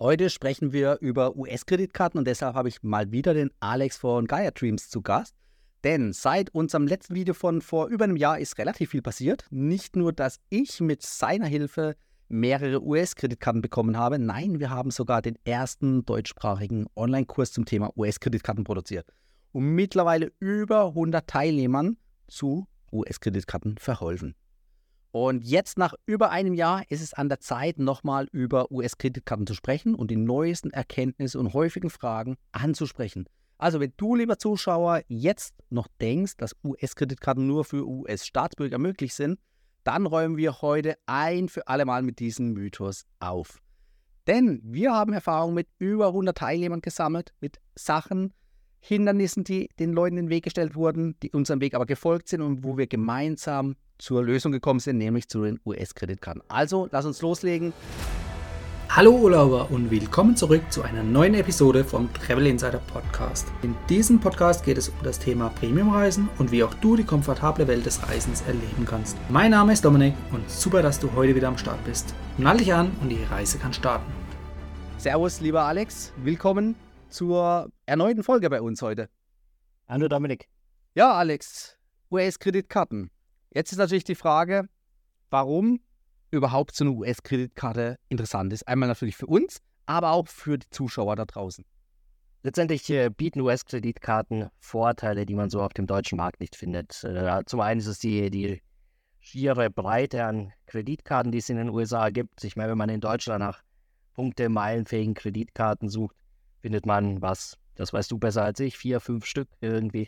Heute sprechen wir über US-Kreditkarten und deshalb habe ich mal wieder den Alex von Gaia Dreams zu Gast. Denn seit unserem letzten Video von vor über einem Jahr ist relativ viel passiert. Nicht nur, dass ich mit seiner Hilfe mehrere US-Kreditkarten bekommen habe. Nein, wir haben sogar den ersten deutschsprachigen Online-Kurs zum Thema US-Kreditkarten produziert. Und mittlerweile über 100 Teilnehmern zu US-Kreditkarten verholfen. Und jetzt nach über einem Jahr ist es an der Zeit, nochmal über US-Kreditkarten zu sprechen und die neuesten Erkenntnisse und häufigen Fragen anzusprechen. Also wenn du, lieber Zuschauer, jetzt noch denkst, dass US-Kreditkarten nur für US-Staatsbürger möglich sind, dann räumen wir heute ein für alle Mal mit diesem Mythos auf. Denn wir haben Erfahrung mit über 100 Teilnehmern gesammelt, mit Sachen, Hindernissen, die den Leuten in den Weg gestellt wurden, die unserem Weg aber gefolgt sind und wo wir gemeinsam zur Lösung gekommen sind, nämlich zu den US-Kreditkarten. Also, lass uns loslegen. Hallo Urlauber und willkommen zurück zu einer neuen Episode vom Travel Insider Podcast. In diesem Podcast geht es um das Thema Premiumreisen und wie auch du die komfortable Welt des Reisens erleben kannst. Mein Name ist Dominik und super, dass du heute wieder am Start bist. Nall dich an und die Reise kann starten. Servus, lieber Alex. Willkommen zur erneuten Folge bei uns heute. Hallo Dominik. Ja, Alex, US-Kreditkarten. Jetzt ist natürlich die Frage, warum überhaupt so eine US-Kreditkarte interessant ist. Einmal natürlich für uns, aber auch für die Zuschauer da draußen. Letztendlich bieten US-Kreditkarten Vorteile, die man so auf dem deutschen Markt nicht findet. Zum einen ist es die schiere Breite an Kreditkarten, die es in den USA gibt. Ich meine, wenn man in Deutschland nach punktemeilenfähigen Kreditkarten sucht, findet man was, das weißt du besser als ich, 4, 5 Stück irgendwie.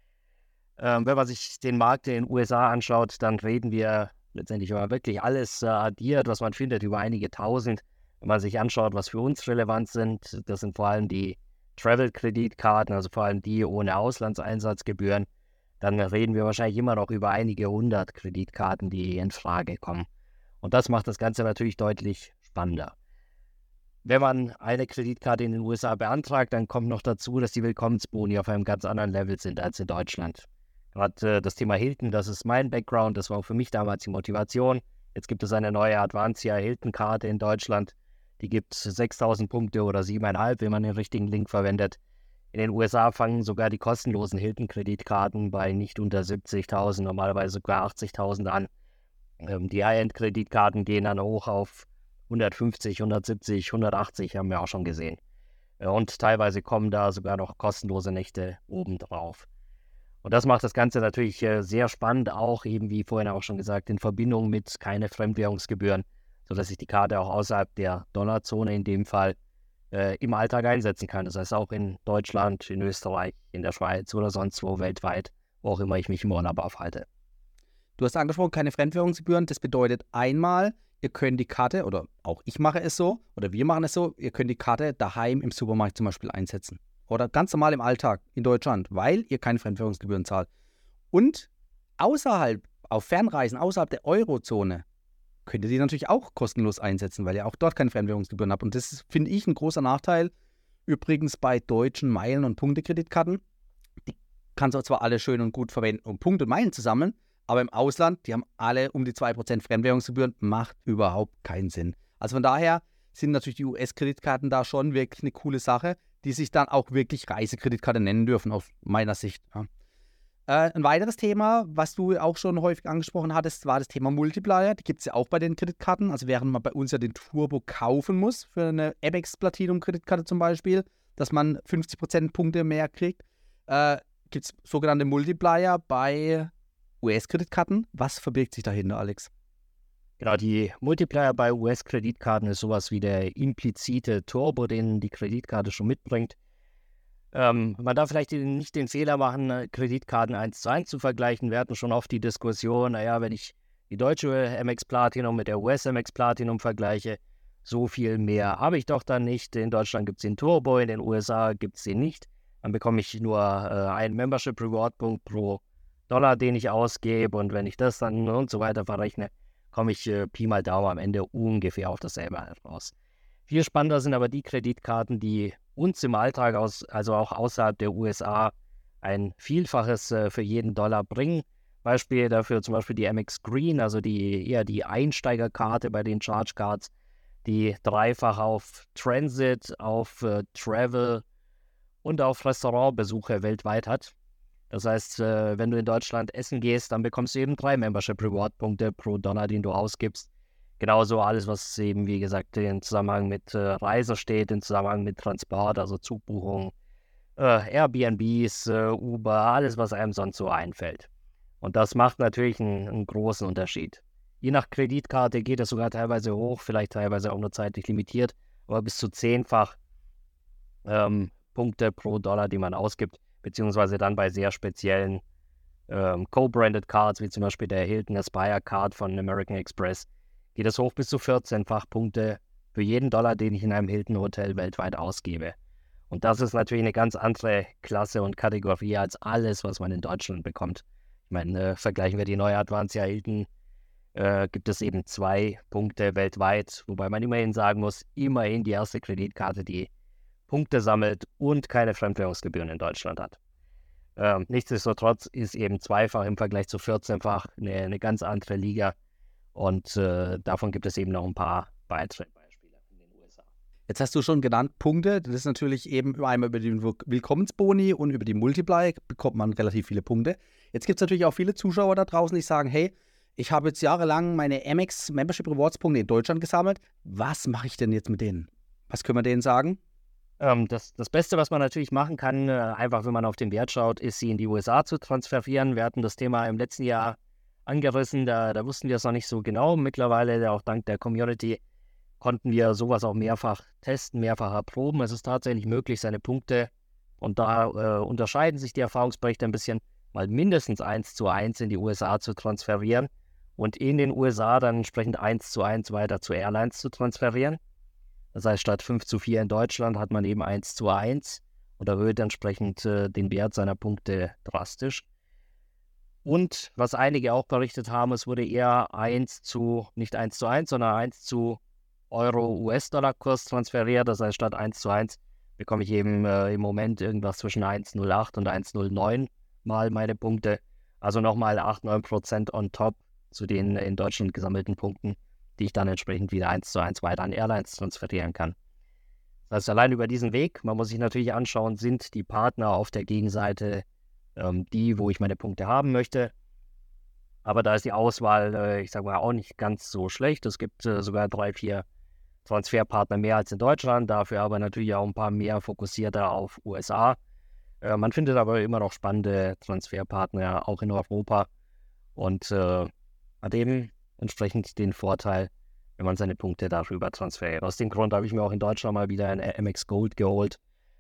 Wenn man sich den Markt in den USA anschaut, dann reden wir letztendlich über wirklich alles addiert, was man findet, über einige tausend. Wenn man sich anschaut, was für uns relevant sind, das sind vor allem die Travel-Kreditkarten, also vor allem die ohne Auslandseinsatzgebühren, dann reden wir wahrscheinlich immer noch über einige 100 Kreditkarten, die in Frage kommen. Und das macht das Ganze natürlich deutlich spannender. Wenn man eine Kreditkarte in den USA beantragt, dann kommt noch dazu, dass die Willkommensboni auf einem ganz anderen Level sind als in Deutschland. Gerade das Thema Hilton, das ist mein Background, das war auch für mich damals die Motivation. Jetzt gibt es eine neue Advancia Hilton-Karte in Deutschland. Die gibt 6.000 Punkte oder 7.500, wenn man den richtigen Link verwendet. In den USA fangen sogar die kostenlosen Hilton-Kreditkarten bei nicht unter 70.000, normalerweise sogar 80.000 an. Die High-End-Kreditkarten gehen dann hoch auf 150, 170, 180, haben wir auch schon gesehen. Und teilweise kommen da sogar noch kostenlose Nächte obendrauf. Und das macht das Ganze natürlich sehr spannend, auch eben wie vorhin auch schon gesagt, in Verbindung mit keine Fremdwährungsgebühren, sodass ich die Karte auch außerhalb der Dollarzone in dem Fall im Alltag einsetzen kann. Das heißt auch in Deutschland, in Österreich, in der Schweiz oder sonst wo weltweit, wo auch immer ich mich im Urlaub aufhalte. Du hast angesprochen, keine Fremdwährungsgebühren. Das bedeutet einmal, ihr könnt die Karte, oder auch ich mache es so, oder wir machen es so, ihr könnt die Karte daheim im Supermarkt zum Beispiel einsetzen. Oder ganz normal im Alltag in Deutschland, weil ihr keine Fremdwährungsgebühren zahlt. Und außerhalb, auf Fernreisen, außerhalb der Eurozone, könnt ihr die natürlich auch kostenlos einsetzen, weil ihr auch dort keine Fremdwährungsgebühren habt. Und das finde ich ein großer Nachteil. Übrigens bei deutschen Meilen- und Punktekreditkarten. Die kannst du zwar alle schön und gut verwenden, um Punkte und Meilen zu sammeln, aber im Ausland, die haben alle um die 2% Fremdwährungsgebühren, macht überhaupt keinen Sinn. Also von daher sind natürlich die US-Kreditkarten da schon wirklich eine coole Sache, die sich dann auch wirklich Reisekreditkarte nennen dürfen, aus meiner Sicht. Ja. Ein weiteres Thema, was du auch schon häufig angesprochen hattest, war das Thema Multiplier. Die gibt es ja auch bei den Kreditkarten. Also während man bei uns ja den Turbo kaufen muss, für eine Amex Platinum-Kreditkarte zum Beispiel, dass man 50% Punkte mehr kriegt, gibt es sogenannte Multiplier bei US-Kreditkarten. Was verbirgt sich dahinter, Alex? Genau, die Multiplier bei US-Kreditkarten ist sowas wie der implizite Turbo, den die Kreditkarte schon mitbringt. Man darf vielleicht nicht den Fehler machen, Kreditkarten 1:1 zu vergleichen. Wir hatten schon oft die Diskussion, naja, wenn ich die deutsche Amex Platinum mit der US Amex Platinum vergleiche, so viel mehr habe ich doch dann nicht. In Deutschland gibt es den Turbo, in den USA gibt es den nicht. Dann bekomme ich nur einen Membership Reward Punkt pro Dollar, den ich ausgebe. Und wenn ich das dann und so weiter verrechne, komme ich Pi mal Daumen am Ende ungefähr auf dasselbe raus. Viel spannender sind aber die Kreditkarten, die uns im Alltag, also auch außerhalb der USA, ein Vielfaches für jeden Dollar bringen. Beispiel dafür zum Beispiel die Amex Green, also eher die Einsteigerkarte bei den Charge Cards. die dreifach auf Transit, auf Travel und auf Restaurantbesuche weltweit hat. Das heißt, wenn du in Deutschland essen gehst, dann bekommst du eben 3 Membership Reward Punkte pro Dollar, den du ausgibst. Genauso alles, was eben, wie gesagt, in Zusammenhang mit Reisen steht, in Zusammenhang mit Transport, also Zugbuchung, Airbnbs, Uber, alles, was einem sonst so einfällt. Und das macht natürlich einen großen Unterschied. Je nach Kreditkarte geht es sogar teilweise hoch, vielleicht teilweise auch nur zeitlich limitiert, aber bis zu 10-fach Punkte pro Dollar, die man ausgibt, beziehungsweise dann bei sehr speziellen Co-branded Cards, wie zum Beispiel der Hilton Aspire Card von American Express, geht es hoch bis zu 14-fach Punkte für jeden Dollar, den ich in einem Hilton Hotel weltweit ausgebe. Und das ist natürlich eine ganz andere Klasse und Kategorie als alles, was man in Deutschland bekommt. Ich meine, vergleichen wir die neue Advancia Hilton, gibt es eben 2 Punkte weltweit, wobei man immerhin sagen muss, immerhin die erste Kreditkarte, die Punkte sammelt und keine Fremdwährungsgebühren in Deutschland hat. Nichtsdestotrotz ist eben 2-fach im Vergleich zu 14-fach eine ganz andere Liga und davon gibt es eben noch ein paar weitere Beispiele in den USA. Jetzt hast du schon genannt Punkte, das ist natürlich eben einmal über die Willkommensboni und über die Multiply bekommt man relativ viele Punkte. Jetzt gibt es natürlich auch viele Zuschauer da draußen, die sagen, hey, ich habe jetzt jahrelang meine Amex Membership Rewards Punkte in Deutschland gesammelt. Was mache ich denn jetzt mit denen? Was können wir denen sagen? Das Beste, was man natürlich machen kann, einfach wenn man auf den Wert schaut, ist, sie in die USA zu transferieren. Wir hatten das Thema im letzten Jahr angerissen, da wussten wir es noch nicht so genau. Mittlerweile, auch dank der Community, konnten wir sowas auch mehrfach testen, mehrfach erproben. Es ist tatsächlich möglich, seine Punkte, und da unterscheiden sich die Erfahrungsberichte ein bisschen, mal mindestens 1:1 in die USA zu transferieren und in den USA dann entsprechend 1:1 weiter zu Airlines zu transferieren. Das heißt, statt 5:4 in Deutschland hat man eben 1:1 und erhöht entsprechend den Wert seiner Punkte drastisch. Und was einige auch berichtet haben, es wurde eher nicht 1:1, sondern 1 zu Euro-US-Dollar-Kurs transferiert. Das heißt, statt 1:1 bekomme ich eben im Moment irgendwas zwischen 1,08 und 1,09 mal meine Punkte. Also nochmal 8-9% on top zu den in Deutschland gesammelten Punkten, die ich dann entsprechend wieder 1:1 weiter an Airlines transferieren kann. Das heißt, allein über diesen Weg, man muss sich natürlich anschauen, sind die Partner auf der Gegenseite die, wo ich meine Punkte haben möchte. Aber da ist die Auswahl, ich sage mal, auch nicht ganz so schlecht. Es gibt sogar 3-4 Transferpartner mehr als in Deutschland, dafür aber natürlich auch ein paar mehr fokussierter auf USA. Man findet aber immer noch spannende Transferpartner auch in Europa und hat eben entsprechend den Vorteil, wenn man seine Punkte darüber transferiert. Aus dem Grund habe ich mir auch in Deutschland mal wieder ein Amex Gold geholt.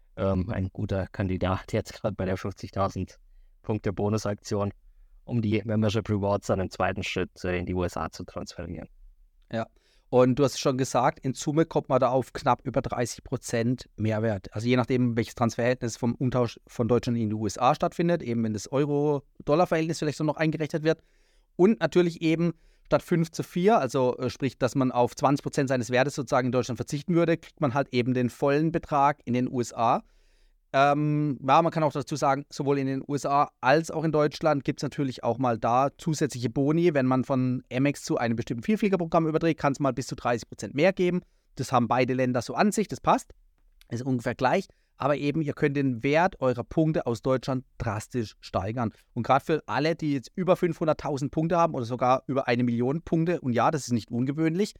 Ein guter Kandidat jetzt gerade bei der 50.000 Punkte Bonusaktion, um die Membership Rewards dann im zweiten Schritt in die USA zu transferieren. Ja, und du hast schon gesagt, in Summe kommt man da auf knapp über 30% Mehrwert. Also je nachdem, welches Transferverhältnis vom Umtausch von Deutschland in die USA stattfindet, eben wenn das Euro-Dollar-Verhältnis vielleicht so noch eingerechnet wird. Und natürlich eben statt 5:4, also sprich, dass man auf 20% seines Wertes sozusagen in Deutschland verzichten würde, kriegt man halt eben den vollen Betrag in den USA. Ja, man kann auch dazu sagen, sowohl in den USA als auch in Deutschland gibt es natürlich auch mal da zusätzliche Boni. Wenn man von Amex zu einem bestimmten Vielfliegerprogramm überträgt, kann es mal bis zu 30% mehr geben. Das haben beide Länder so an sich, das passt. Ist ungefähr gleich. Aber eben, ihr könnt den Wert eurer Punkte aus Deutschland drastisch steigern. Und gerade für alle, die jetzt über 500.000 Punkte haben oder sogar über 1 Million Punkte, und ja, das ist nicht ungewöhnlich,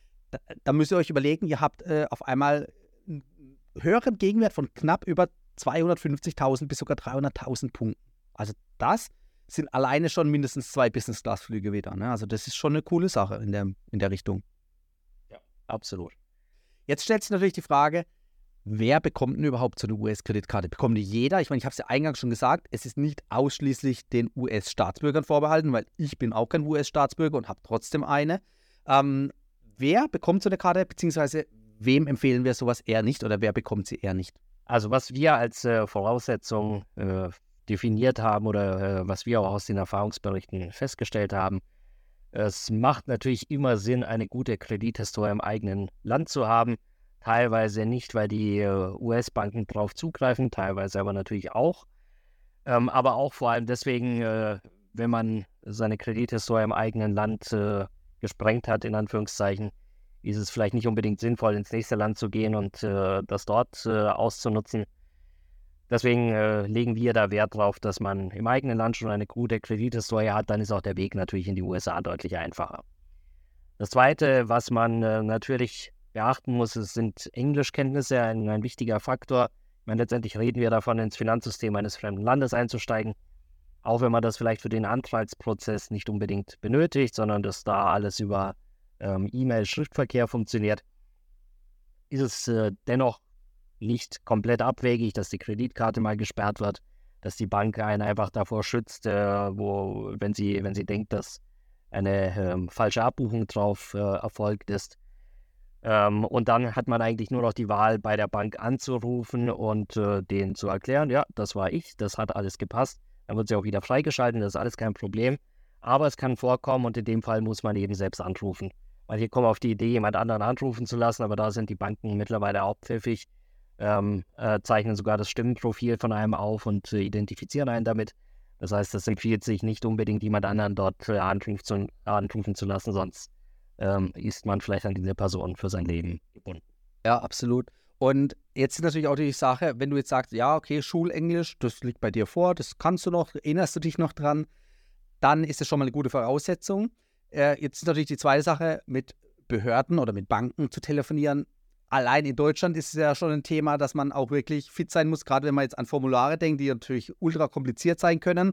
da müsst ihr euch überlegen, ihr habt auf einmal einen höheren Gegenwert von knapp über 250.000 bis sogar 300.000 Punkten. Also das sind alleine schon mindestens 2 Business-Class-Flüge wieder. Ne? Also das ist schon eine coole Sache in der Richtung. Ja, absolut. Jetzt stellt sich natürlich die Frage, wer bekommt denn überhaupt so eine US-Kreditkarte? Bekommt die jeder? Ich meine, ich habe es ja eingangs schon gesagt, es ist nicht ausschließlich den US-Staatsbürgern vorbehalten, weil ich bin auch kein US-Staatsbürger und habe trotzdem eine. Wer bekommt so eine Karte, beziehungsweise wem empfehlen wir sowas eher nicht oder wer bekommt sie eher nicht? Also was wir als Voraussetzung definiert haben oder was wir auch aus den Erfahrungsberichten festgestellt haben, es macht natürlich immer Sinn, eine gute Kredithistorie im eigenen Land zu haben. Teilweise nicht, weil die US-Banken drauf zugreifen, teilweise aber natürlich auch. Aber auch vor allem deswegen, wenn man seine Kredithistorie im eigenen Land gesprengt hat, in Anführungszeichen, ist es vielleicht nicht unbedingt sinnvoll, ins nächste Land zu gehen und das dort auszunutzen. Deswegen legen wir da Wert drauf, dass man im eigenen Land schon eine gute Kredithistorie hat. Dann ist auch der Weg natürlich in die USA deutlich einfacher. Das Zweite, was man natürlich beachten muss, sind Englischkenntnisse, ein wichtiger Faktor. Ich meine, letztendlich reden wir davon, ins Finanzsystem eines fremden Landes einzusteigen. Auch wenn man das vielleicht für den Antragsprozess nicht unbedingt benötigt, sondern dass da alles über E-Mail-Schriftverkehr funktioniert, ist es dennoch nicht komplett abwegig, dass die Kreditkarte mal gesperrt wird, dass die Bank einen einfach davor schützt, wenn sie denkt, dass eine falsche Abbuchung drauf erfolgt ist. Und dann hat man eigentlich nur noch die Wahl, bei der Bank anzurufen und denen zu erklären, ja, das war ich, das hat alles gepasst. Dann wird sie auch wieder freigeschalten, das ist alles kein Problem. Aber es kann vorkommen und in dem Fall muss man eben selbst anrufen. Manche kommen auf die Idee, jemand anderen anrufen zu lassen, aber da sind die Banken mittlerweile auch pfiffig, zeichnen sogar das Stimmenprofil von einem auf und identifizieren einen damit. Das heißt, es empfiehlt sich nicht unbedingt, jemand anderen dort anrufen zu lassen, sonst ist man vielleicht an diese Person für sein Leben gebunden. Ja, absolut. Und jetzt ist natürlich auch die Sache, wenn du jetzt sagst, ja, okay, Schulenglisch, das liegt bei dir vor, das kannst du noch, erinnerst du dich noch dran, dann ist das schon mal eine gute Voraussetzung. Jetzt ist natürlich die zweite Sache, mit Behörden oder mit Banken zu telefonieren. Allein in Deutschland ist es ja schon ein Thema, dass man auch wirklich fit sein muss, gerade wenn man jetzt an Formulare denkt, die natürlich ultra kompliziert sein können.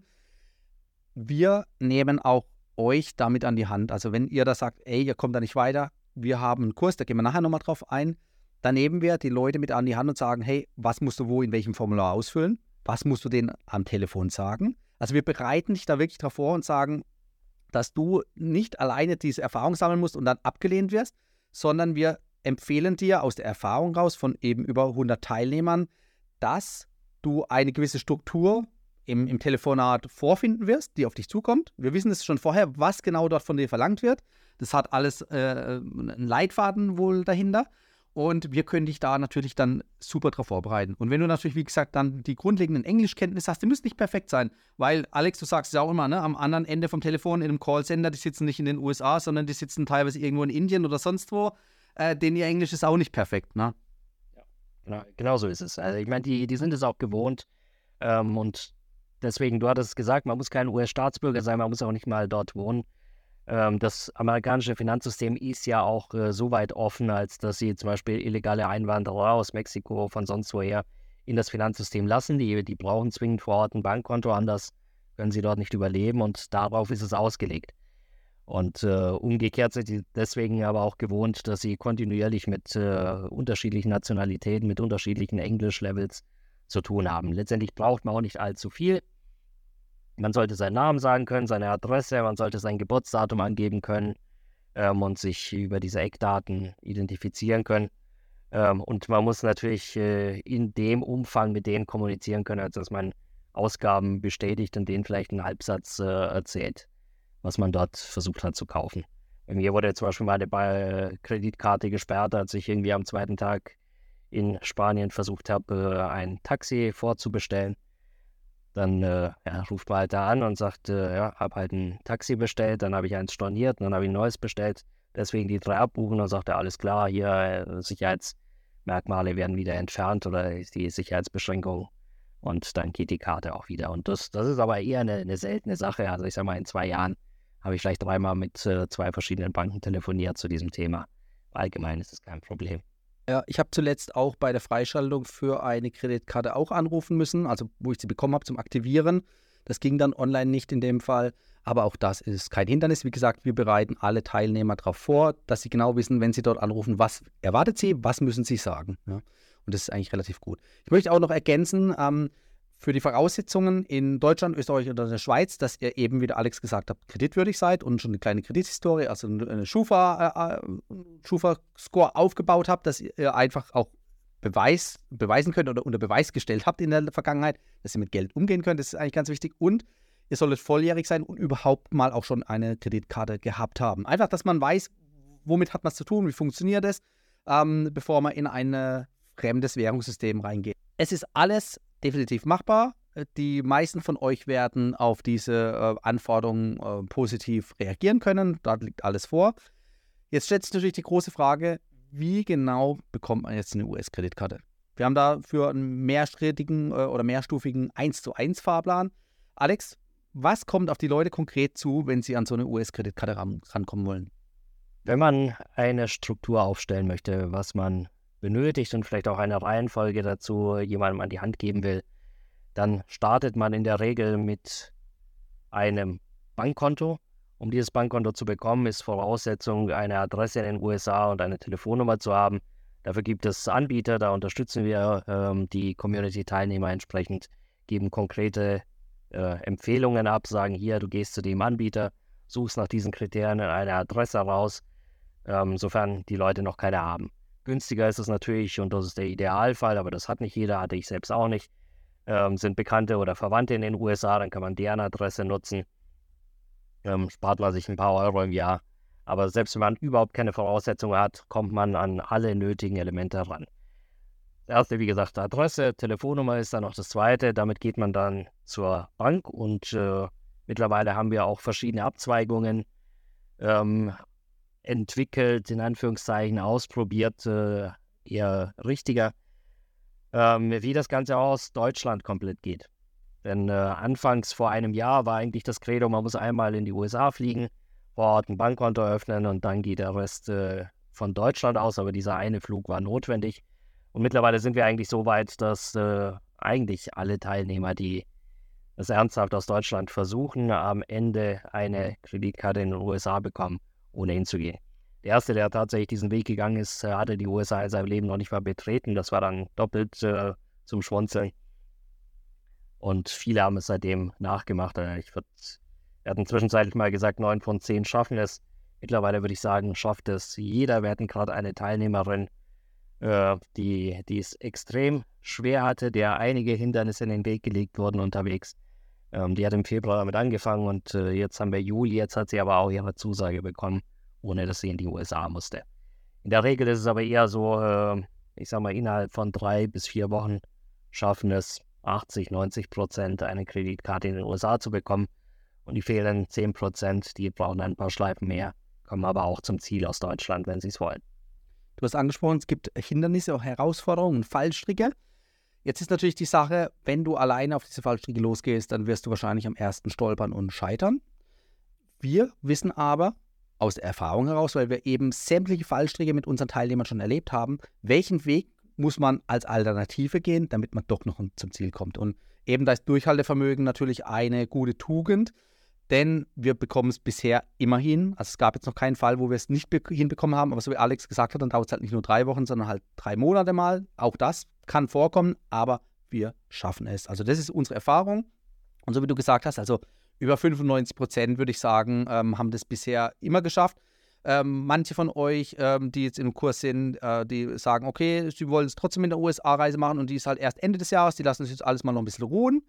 Wir nehmen auch euch damit an die Hand. Also wenn ihr da sagt, ey, ihr kommt da nicht weiter, wir haben einen Kurs, da gehen wir nachher nochmal drauf ein, dann nehmen wir die Leute mit an die Hand und sagen, hey, was musst du wo in welchem Formular ausfüllen? Was musst du denen am Telefon sagen? Also wir bereiten dich da wirklich drauf vor und sagen, dass du nicht alleine diese Erfahrung sammeln musst und dann abgelehnt wirst, sondern wir empfehlen dir aus der Erfahrung raus von eben über 100 Teilnehmern, dass du eine gewisse Struktur im Telefonat vorfinden wirst, die auf dich zukommt. Wir wissen es schon vorher, was genau dort von dir verlangt wird. Das hat alles einen Leitfaden wohl dahinter. Und wir können dich da natürlich dann super drauf vorbereiten. Und wenn du natürlich, wie gesagt, dann die grundlegenden Englischkenntnisse hast, die müssen nicht perfekt sein. Weil, Alex, du sagst es ja auch immer, ne, am anderen Ende vom Telefon in einem Callcenter, die sitzen nicht in den USA, sondern die sitzen teilweise irgendwo in Indien oder sonst wo. Denen ihr Englisch ist auch nicht perfekt, ne? Ja, genau so ist es. Also ich meine, die sind es auch gewohnt. Und deswegen, du hattest gesagt, man muss kein US-Staatsbürger sein, man muss auch nicht mal dort wohnen. Das amerikanische Finanzsystem ist ja auch so weit offen, als dass sie zum Beispiel illegale Einwanderer aus Mexiko, von sonst woher, in das Finanzsystem lassen. Die brauchen zwingend vor Ort ein Bankkonto, anders können sie dort nicht überleben und darauf ist es ausgelegt. Und umgekehrt sind sie deswegen aber auch gewohnt, dass sie kontinuierlich mit unterschiedlichen Nationalitäten, mit unterschiedlichen English-Levels zu tun haben. Letztendlich braucht man auch nicht allzu viel. Man sollte seinen Namen sagen können, seine Adresse, man sollte sein Geburtsdatum angeben können und sich über diese Eckdaten identifizieren können. Und man muss natürlich in dem Umfang mit denen kommunizieren können, als dass man Ausgaben bestätigt und denen vielleicht einen Halbsatz erzählt, was man dort versucht hat zu kaufen. Bei mir wurde zum Beispiel meine Kreditkarte gesperrt, als ich irgendwie am zweiten Tag in Spanien versucht habe, ein Taxi vorzubestellen. Dann ruft man halt da an und sagt, habe halt ein Taxi bestellt, dann habe ich eins storniert, dann habe ich ein neues bestellt, deswegen die 3 abbuchen. Dann sagt er, alles klar, hier Sicherheitsmerkmale werden wieder entfernt oder die Sicherheitsbeschränkung und dann geht die Karte auch wieder. Und das ist aber eher eine seltene Sache. Also ich sage mal, in 2 Jahren habe ich vielleicht 3-mal mit 2 verschiedenen Banken telefoniert zu diesem Thema. Allgemein ist es kein Problem. Ja, ich habe zuletzt auch bei der Freischaltung für eine Kreditkarte auch anrufen müssen, also wo ich sie bekommen habe zum Aktivieren. Das ging dann online nicht in dem Fall, aber auch das ist kein Hindernis. Wie gesagt, wir bereiten alle Teilnehmer darauf vor, dass sie genau wissen, wenn sie dort anrufen, was erwartet sie, was müssen sie sagen. Ja? Und das ist eigentlich relativ gut. Ich möchte auch noch ergänzen, für die Voraussetzungen in Deutschland, Österreich oder der Schweiz, dass ihr eben, wie der Alex gesagt hat, kreditwürdig seid und schon eine kleine Kredithistorie, also eine Schufa-Score aufgebaut habt, dass ihr einfach auch beweisen könnt oder unter Beweis gestellt habt in der Vergangenheit, dass ihr mit Geld umgehen könnt. Das ist eigentlich ganz wichtig. Und ihr solltet volljährig sein und überhaupt mal auch schon eine Kreditkarte gehabt haben. Einfach, dass man weiß, womit hat man es zu tun, wie funktioniert es, bevor man in ein fremdes Währungssystem reingeht. Es ist alles definitiv machbar. Die meisten von euch werden auf diese Anforderungen positiv reagieren können. Da liegt alles vor. Jetzt stellt sich natürlich die große Frage, wie genau bekommt man jetzt eine US-Kreditkarte? Wir haben dafür einen mehrstufigen 1:1 Fahrplan. Alex, was kommt auf die Leute konkret zu, wenn sie an so eine US-Kreditkarte rankommen wollen? Wenn man eine Struktur aufstellen möchte, was man benötigt und vielleicht auch eine Reihenfolge dazu jemandem an die Hand geben will, dann startet man in der Regel mit einem Bankkonto. Um dieses Bankkonto zu bekommen, ist Voraussetzung, eine Adresse in den USA und eine Telefonnummer zu haben. Dafür gibt es Anbieter, da unterstützen wir die Community-Teilnehmer entsprechend, geben konkrete Empfehlungen ab, sagen hier, du gehst zu dem Anbieter, suchst nach diesen Kriterien eine Adresse raus, sofern die Leute noch keine haben. Günstiger ist es natürlich, und das ist der Idealfall, aber das hat nicht jeder, hatte ich selbst auch nicht, sind Bekannte oder Verwandte in den USA, dann kann man deren Adresse nutzen, spart man sich ein paar Euro im Jahr. Aber selbst wenn man überhaupt keine Voraussetzungen hat, kommt man an alle nötigen Elemente ran. Das erste, wie gesagt, Adresse, Telefonnummer ist dann noch das zweite. Damit geht man dann zur Bank und mittlerweile haben wir auch verschiedene Abzweigungen entwickelt, in Anführungszeichen ausprobiert, eher richtiger, wie das Ganze aus Deutschland komplett geht. Denn anfangs vor einem Jahr war eigentlich das Credo, man muss einmal in die USA fliegen, vor Ort ein Bankkonto öffnen und dann geht der Rest von Deutschland aus, aber dieser eine Flug war notwendig. Und mittlerweile sind wir eigentlich so weit, dass eigentlich alle Teilnehmer, die es ernsthaft aus Deutschland versuchen, am Ende eine Kreditkarte in den USA bekommen, ohne hinzugehen. Der Erste, der tatsächlich diesen Weg gegangen ist, hatte die USA in seinem Leben noch nicht mal betreten. Das war dann doppelt zum Schmunzeln. Und viele haben es seitdem nachgemacht. Wir hatten zwischenzeitlich mal gesagt, 9 von 10 schaffen es. Mittlerweile würde ich sagen, schafft es jeder. Wir hatten gerade eine Teilnehmerin, die es extrem schwer hatte, der einige Hindernisse in den Weg gelegt wurden unterwegs. Die hat im Februar damit angefangen und jetzt haben wir Juli. Jetzt hat sie aber auch ihre Zusage bekommen, ohne dass sie in die USA musste. In der Regel ist es aber eher so, ich sag mal, innerhalb von 3 bis 4 Wochen schaffen es 80-90% eine Kreditkarte in den USA zu bekommen. Und die fehlenden 10%, die brauchen ein paar Schleifen mehr, kommen aber auch zum Ziel aus Deutschland, wenn sie es wollen. Du hast angesprochen, es gibt Hindernisse, auch Herausforderungen, Fallstricke. Jetzt ist natürlich die Sache, wenn du alleine auf diese Fallstricke losgehst, dann wirst du wahrscheinlich am ersten stolpern und scheitern. Wir wissen aber aus der Erfahrung heraus, weil wir eben sämtliche Fallstricke mit unseren Teilnehmern schon erlebt haben, welchen Weg muss man als Alternative gehen, damit man doch noch zum Ziel kommt. Und eben da ist Durchhaltevermögen natürlich eine gute Tugend, denn wir bekommen es bisher immer hin. Also es gab jetzt noch keinen Fall, wo wir es nicht hinbekommen haben, aber so wie Alex gesagt hat, dann dauert es halt nicht nur 3 Wochen, sondern halt 3 Monate mal. Auch das kann vorkommen, aber wir schaffen es. Also das ist unsere Erfahrung. Und so wie du gesagt hast, also über 95% würde ich sagen, haben das bisher immer geschafft. Manche von euch, die jetzt im Kurs sind, die sagen, okay, sie wollen es trotzdem in der USA-Reise machen und die ist halt erst Ende des Jahres, die lassen sich jetzt alles mal noch ein bisschen ruhen.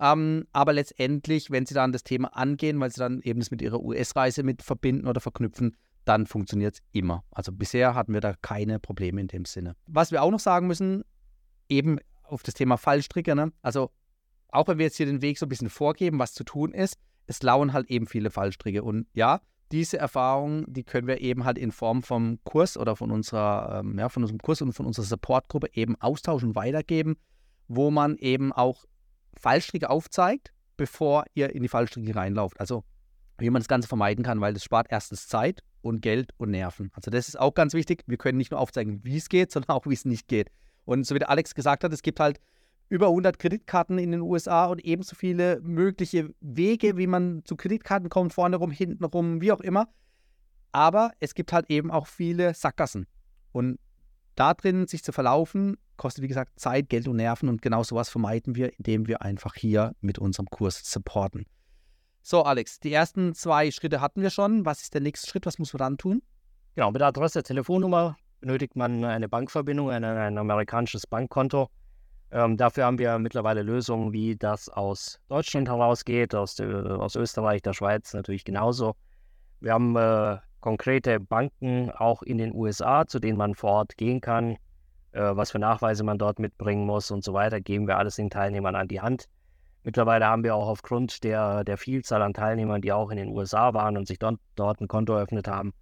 Aber letztendlich, wenn sie dann das Thema angehen, weil sie dann eben das mit ihrer US-Reise mit verbinden oder verknüpfen, dann funktioniert es immer. Also bisher hatten wir da keine Probleme in dem Sinne. Was wir auch noch sagen müssen, eben auf das Thema Fallstricke, ne? Also auch wenn wir jetzt hier den Weg so ein bisschen vorgeben, was zu tun ist, es lauern halt eben viele Fallstricke. Und ja, diese Erfahrung, die können wir eben halt in Form vom Kurs oder von unserem Kurs und von unserer Supportgruppe eben austauschen und weitergeben, wo man eben auch Fallstricke aufzeigt, bevor ihr in die Fallstricke reinlauft. Also wie man das Ganze vermeiden kann, weil das spart erstens Zeit und Geld und Nerven. Also das ist auch ganz wichtig. Wir können nicht nur aufzeigen, wie es geht, sondern auch, wie es nicht geht. Und so wie der Alex gesagt hat, es gibt halt über 100 Kreditkarten in den USA und ebenso viele mögliche Wege, wie man zu Kreditkarten kommt, vorne rum, hinten rum, wie auch immer. Aber es gibt halt eben auch viele Sackgassen. Und da drin sich zu verlaufen, kostet wie gesagt Zeit, Geld und Nerven und genau sowas vermeiden wir, indem wir einfach hier mit unserem Kurs supporten. So Alex, die ersten 2 Schritte hatten wir schon. Was ist der nächste Schritt? Was muss man dann tun? Genau, mit der Adresse, Telefonnummer benötigt man eine Bankverbindung, ein amerikanisches Bankkonto. Dafür haben wir mittlerweile Lösungen, wie das aus Deutschland herausgeht, aus Österreich, der Schweiz natürlich genauso. Wir haben konkrete Banken auch in den USA, zu denen man vor Ort gehen kann, was für Nachweise man dort mitbringen muss und so weiter, geben wir alles den Teilnehmern an die Hand. Mittlerweile haben wir auch aufgrund der Vielzahl an Teilnehmern, die auch in den USA waren und sich dort ein Konto eröffnet haben,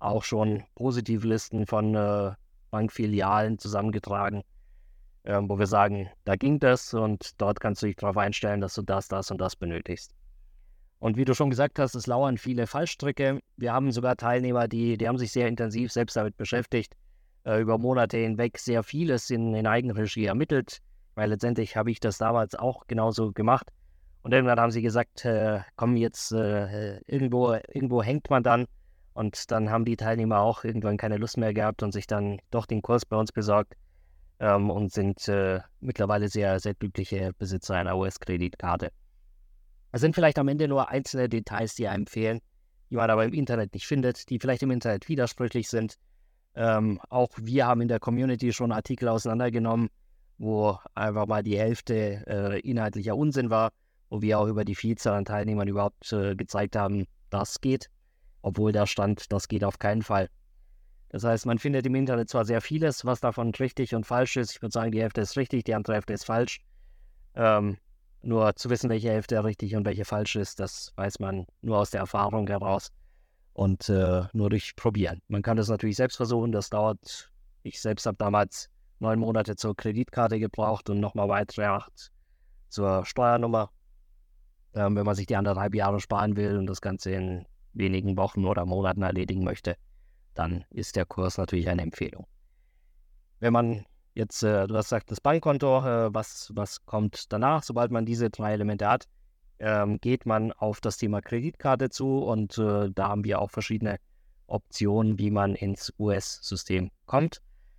auch schon Positivlisten von Bankfilialen zusammengetragen, wo wir sagen, da ging das und dort kannst du dich darauf einstellen, dass du das und das benötigst. Und wie du schon gesagt hast, es lauern viele Fallstricke. Wir haben sogar Teilnehmer, die haben sich sehr intensiv selbst damit beschäftigt, über Monate hinweg sehr vieles in Eigenregie ermittelt, weil letztendlich habe ich das damals auch genauso gemacht. Und irgendwann haben sie gesagt, komm jetzt, irgendwo hängt man dann. Und dann haben die Teilnehmer auch irgendwann keine Lust mehr gehabt und sich dann doch den Kurs bei uns besorgt und sind mittlerweile sehr, sehr glückliche Besitzer einer US-Kreditkarte. Es sind vielleicht am Ende nur einzelne Details, die einem fehlen, die man aber im Internet nicht findet, die vielleicht im Internet widersprüchlich sind. Auch wir haben in der Community schon Artikel auseinandergenommen, wo einfach mal die Hälfte inhaltlicher Unsinn war, wo wir auch über die Vielzahl an Teilnehmern überhaupt gezeigt haben, das geht, obwohl da stand, das geht auf keinen Fall. Das heißt, man findet im Internet zwar sehr vieles, was davon richtig und falsch ist. Ich würde sagen, die Hälfte ist richtig, die andere Hälfte ist falsch. Nur zu wissen, welche Hälfte richtig und welche falsch ist, das weiß man nur aus der Erfahrung heraus und nur durch Probieren. Man kann das natürlich selbst versuchen, das dauert. Ich selbst habe damals 9 Monate zur Kreditkarte gebraucht und nochmal weitere 8 zur Steuernummer. Wenn man sich die 1,5 Jahre sparen will und das Ganze in wenigen Wochen oder Monaten erledigen möchte, dann ist der Kurs natürlich eine Empfehlung. Wenn man jetzt, du hast gesagt, das Bankkonto, was kommt danach? Sobald man diese 3 Elemente hat, geht man auf das Thema Kreditkarte zu und da haben wir auch verschiedene Optionen, wie man ins US-System kommt.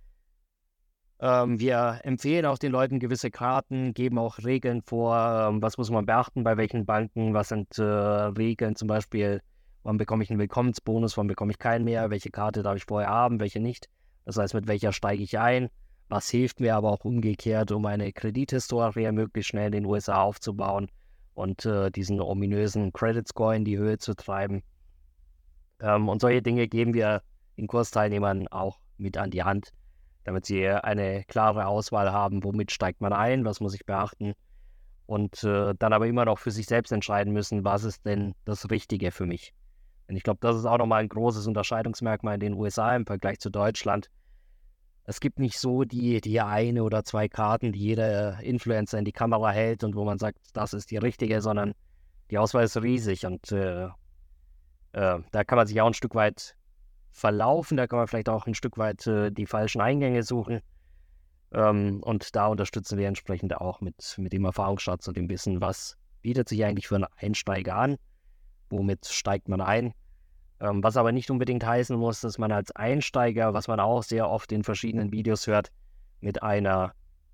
Wir empfehlen auch den Leuten gewisse Karten, geben auch Regeln vor, was muss man beachten bei welchen Banken, was sind Regeln, zum Beispiel, wann bekomme ich einen Willkommensbonus, wann bekomme ich keinen mehr, welche Karte darf ich vorher haben, welche nicht. Das heißt, mit welcher steige ich ein, was hilft mir aber auch umgekehrt, um eine Kredithistorie möglichst schnell in den USA aufzubauen und diesen ominösen Credit Score in die Höhe zu treiben. Und solche Dinge geben wir den Kursteilnehmern auch mit an die Hand, damit sie eine klare Auswahl haben, womit steigt man ein, was muss ich beachten und dann aber immer noch für sich selbst entscheiden müssen, was ist denn das Richtige für mich. Und ich glaube, das ist auch nochmal ein großes Unterscheidungsmerkmal in den USA im Vergleich zu Deutschland. Es gibt nicht so die eine oder 2 Karten, die jeder Influencer in die Kamera hält und wo man sagt, das ist die richtige, sondern die Auswahl ist riesig und da kann man sich auch ein Stück weit verlaufen, da kann man vielleicht auch ein Stück weit die falschen Eingänge suchen und da unterstützen wir entsprechend auch mit dem Erfahrungsschatz und dem Wissen, was bietet sich eigentlich für einen Einsteiger an, womit steigt man ein. Was aber nicht unbedingt heißen muss, dass man als Einsteiger, was man auch sehr oft in verschiedenen Videos hört, mit einer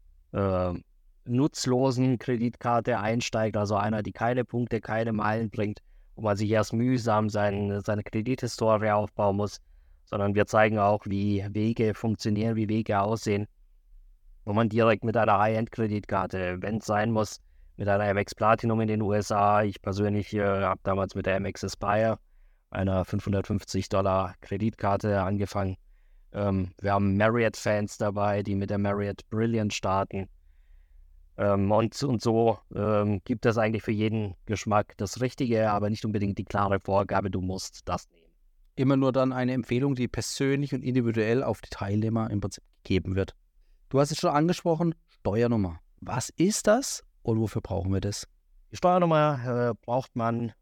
nutzlosen Kreditkarte einsteigt, also einer, die keine Punkte, keine Meilen bringt, wo man sich erst mühsam seine Kredithistorie aufbauen muss, sondern wir zeigen auch, wie Wege funktionieren, wie Wege aussehen, wo man direkt mit einer High-End-Kreditkarte, wenn es sein muss, mit einer Amex Platinum in den USA, ich persönlich habe damals mit der Amex Aspire, einer $550 Kreditkarte angefangen. Wir haben Marriott-Fans dabei, die mit der Marriott Brilliant starten. Und so gibt es eigentlich für jeden Geschmack das Richtige, aber nicht unbedingt die klare Vorgabe, du musst das nehmen. Immer nur dann eine Empfehlung, die persönlich und individuell auf die Teilnehmer im Prinzip gegeben wird. Du hast es schon angesprochen, Steuernummer. Was ist das und wofür brauchen wir das? Die Steuernummer braucht man,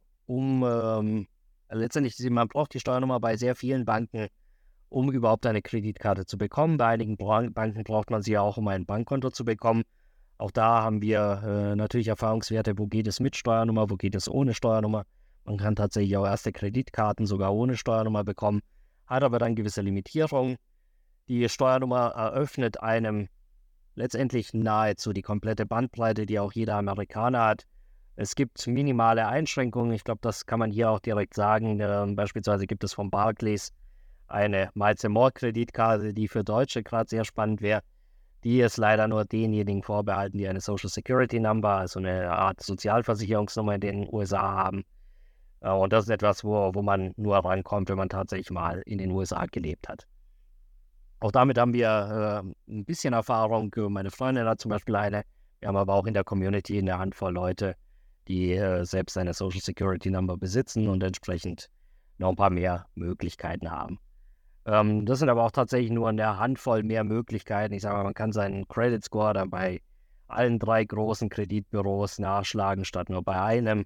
man braucht die Steuernummer bei sehr vielen Banken, um überhaupt eine Kreditkarte zu bekommen. Bei einigen Banken braucht man sie auch, um ein Bankkonto zu bekommen. Auch da haben wir natürlich Erfahrungswerte, wo geht es mit Steuernummer, wo geht es ohne Steuernummer. Man kann tatsächlich auch erste Kreditkarten sogar ohne Steuernummer bekommen, hat aber dann gewisse Limitierungen. Die Steuernummer eröffnet einem letztendlich nahezu die komplette Bandbreite, die auch jeder Amerikaner hat. Es gibt minimale Einschränkungen, ich glaube, das kann man hier auch direkt sagen. Beispielsweise gibt es von Barclays eine Miles & More Kreditkarte, die für Deutsche gerade sehr spannend wäre. Die ist leider nur denjenigen vorbehalten, die eine Social Security Number, also eine Art Sozialversicherungsnummer in den USA haben. Und das ist etwas, wo man nur rankommt, wenn man tatsächlich mal in den USA gelebt hat. Auch damit haben wir ein bisschen Erfahrung. Meine Freundin hat zum Beispiel eine. Wir haben aber auch in der Community eine Handvoll Leute, die selbst eine Social Security Number besitzen und entsprechend noch ein paar mehr Möglichkeiten haben. Das sind aber auch tatsächlich nur eine Handvoll mehr Möglichkeiten. Ich sage mal, man kann seinen Credit Score dann bei allen 3 großen Kreditbüros nachschlagen, statt nur bei einem.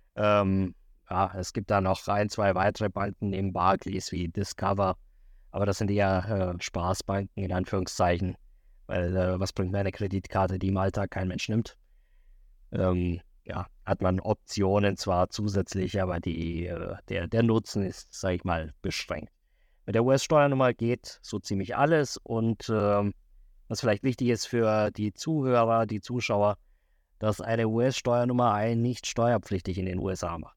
Es gibt da noch 1, 2 weitere Banken neben Barclays wie Discover, aber das sind eher Spaßbanken in Anführungszeichen, weil was bringt mir eine Kreditkarte, die im Alltag kein Mensch nimmt? Hat man Optionen zwar zusätzlich, aber der Nutzen ist, sage ich mal, beschränkt. Mit der US-Steuernummer geht so ziemlich alles und was vielleicht wichtig ist für die Zuhörer, die Zuschauer, dass eine US-Steuernummer einen nicht steuerpflichtig in den USA macht.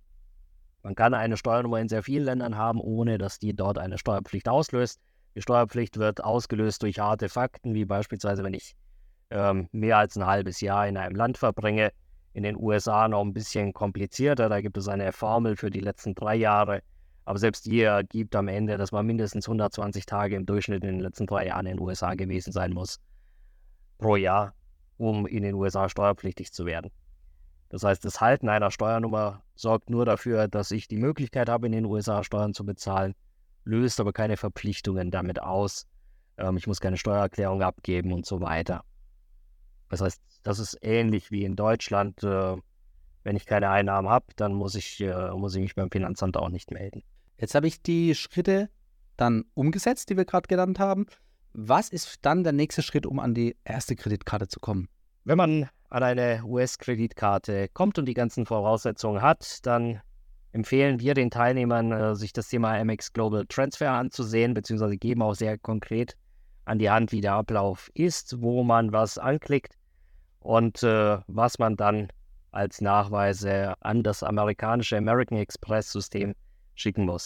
Man kann eine Steuernummer in sehr vielen Ländern haben, ohne dass die dort eine Steuerpflicht auslöst. Die Steuerpflicht wird ausgelöst durch harte Fakten, wie beispielsweise, wenn ich mehr als ein halbes Jahr in einem Land verbringe. In den USA noch ein bisschen komplizierter, da gibt es eine Formel für die letzten 3 Jahre. Aber selbst die ergibt am Ende, dass man mindestens 120 Tage im Durchschnitt in den letzten 3 Jahren in den USA gewesen sein muss, pro Jahr, um in den USA steuerpflichtig zu werden. Das heißt, das Halten einer Steuernummer sorgt nur dafür, dass ich die Möglichkeit habe, in den USA Steuern zu bezahlen, löst aber keine Verpflichtungen damit aus. Ich muss keine Steuererklärung abgeben und so weiter. Das heißt, das ist ähnlich wie in Deutschland. Wenn ich keine Einnahmen habe, dann muss ich mich beim Finanzamt auch nicht melden. Jetzt habe ich die Schritte dann umgesetzt, die wir gerade genannt haben. Was ist dann der nächste Schritt, um an die erste Kreditkarte zu kommen? Wenn man an eine US-Kreditkarte kommt und die ganzen Voraussetzungen hat, dann empfehlen wir den Teilnehmern, sich das Thema Amex Global Transfer anzusehen, beziehungsweise geben auch sehr konkret an die Hand, wie der Ablauf ist, wo man was anklickt und was man dann als Nachweise an das amerikanische American Express-System schicken muss.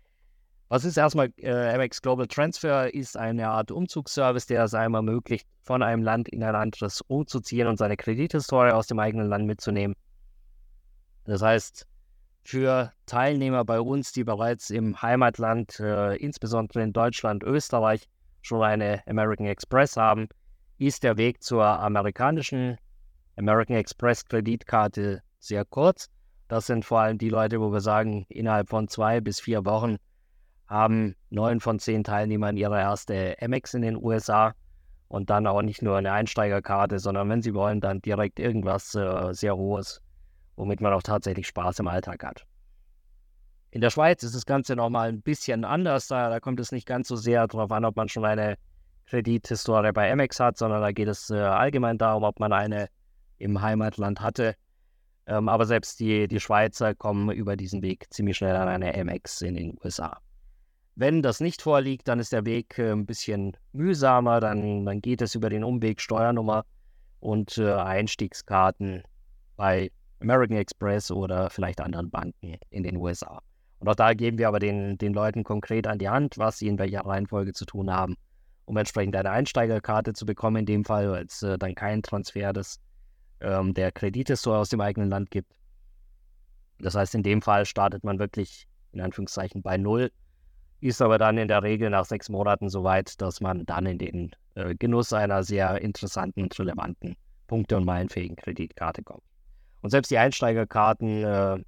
Was ist erstmal Amex Global Transfer? Ist eine Art Umzugsservice, der es einem ermöglicht, von einem Land in ein anderes umzuziehen und seine Kredithistorie aus dem eigenen Land mitzunehmen. Das heißt, für Teilnehmer bei uns, die bereits im Heimatland, insbesondere in Deutschland, Österreich, schon eine American Express haben, ist der Weg zur amerikanischen American Express Kreditkarte sehr kurz. Das sind vor allem die Leute, wo wir sagen, innerhalb von 2 bis 4 Wochen haben 9 von 10 Teilnehmern ihre erste Amex in den USA und dann auch nicht nur eine Einsteigerkarte, sondern wenn sie wollen, dann direkt irgendwas sehr Hohes, womit man auch tatsächlich Spaß im Alltag hat. In der Schweiz ist das Ganze nochmal ein bisschen anders, da kommt es nicht ganz so sehr darauf an, ob man schon eine Kredithistorie bei Amex hat, sondern da geht es allgemein darum, ob man eine im Heimatland hatte. Aber selbst die Schweizer kommen über diesen Weg ziemlich schnell an eine Amex in den USA. Wenn das nicht vorliegt, dann ist der Weg ein bisschen mühsamer, dann geht es über den Umweg Steuernummer und Einstiegskarten bei American Express oder vielleicht anderen Banken in den USA. Und auch da geben wir aber den Leuten konkret an die Hand, was sie in welcher Reihenfolge zu tun haben, um entsprechend eine Einsteigerkarte zu bekommen, in dem Fall, weil es dann keinen Transfer der Kredithistorie aus dem eigenen Land gibt. Das heißt, in dem Fall startet man wirklich in Anführungszeichen bei 0, ist aber dann in der Regel nach 6 Monaten so weit, dass man dann in den Genuss einer sehr interessanten und relevanten Punkte- und meilenfähigen Kreditkarte kommt. Und selbst die Einsteigerkarten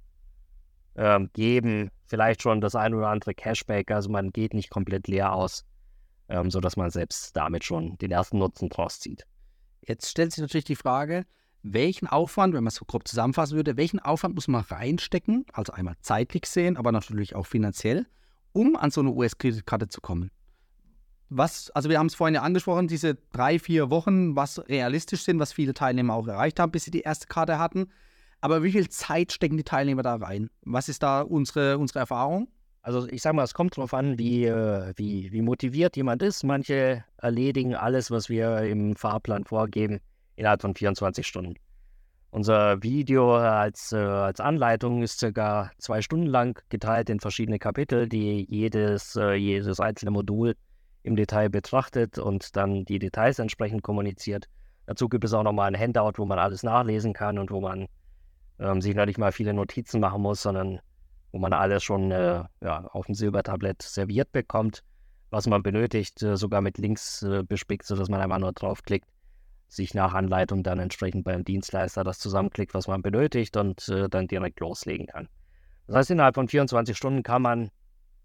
geben vielleicht schon das ein oder andere Cashback, also man geht nicht komplett leer aus, sodass man selbst damit schon den ersten Nutzen draus zieht. Jetzt stellt sich natürlich die Frage, welchen Aufwand, wenn man es so grob zusammenfassen würde, welchen Aufwand muss man reinstecken, also einmal zeitlich sehen, aber natürlich auch finanziell, um an so eine US-Kreditkarte zu kommen? Also wir haben es vorhin ja angesprochen, diese 3-4 Wochen, was realistisch sind, was viele Teilnehmer auch erreicht haben, bis sie die erste Karte hatten. Aber wie viel Zeit stecken die Teilnehmer da rein? Was ist da unsere Erfahrung? Also ich sage mal, es kommt darauf an, wie motiviert jemand ist. Manche erledigen alles, was wir im Fahrplan vorgeben, innerhalb von 24 Stunden. Unser Video als Anleitung ist ca. 2 Stunden lang, geteilt in verschiedene Kapitel, die jedes einzelne Modul im Detail betrachtet und dann die Details entsprechend kommuniziert. Dazu gibt es auch nochmal ein Handout, wo man alles nachlesen kann und wo man sich noch nicht mal viele Notizen machen muss, sondern wo man alles schon auf dem Silbertablett serviert bekommt, was man benötigt, sogar mit Links bespickt, sodass man einfach nur draufklickt, sich nach Anleitung dann entsprechend beim Dienstleister das zusammenklickt, was man benötigt und dann direkt loslegen kann. Das heißt, innerhalb von 24 Stunden kann man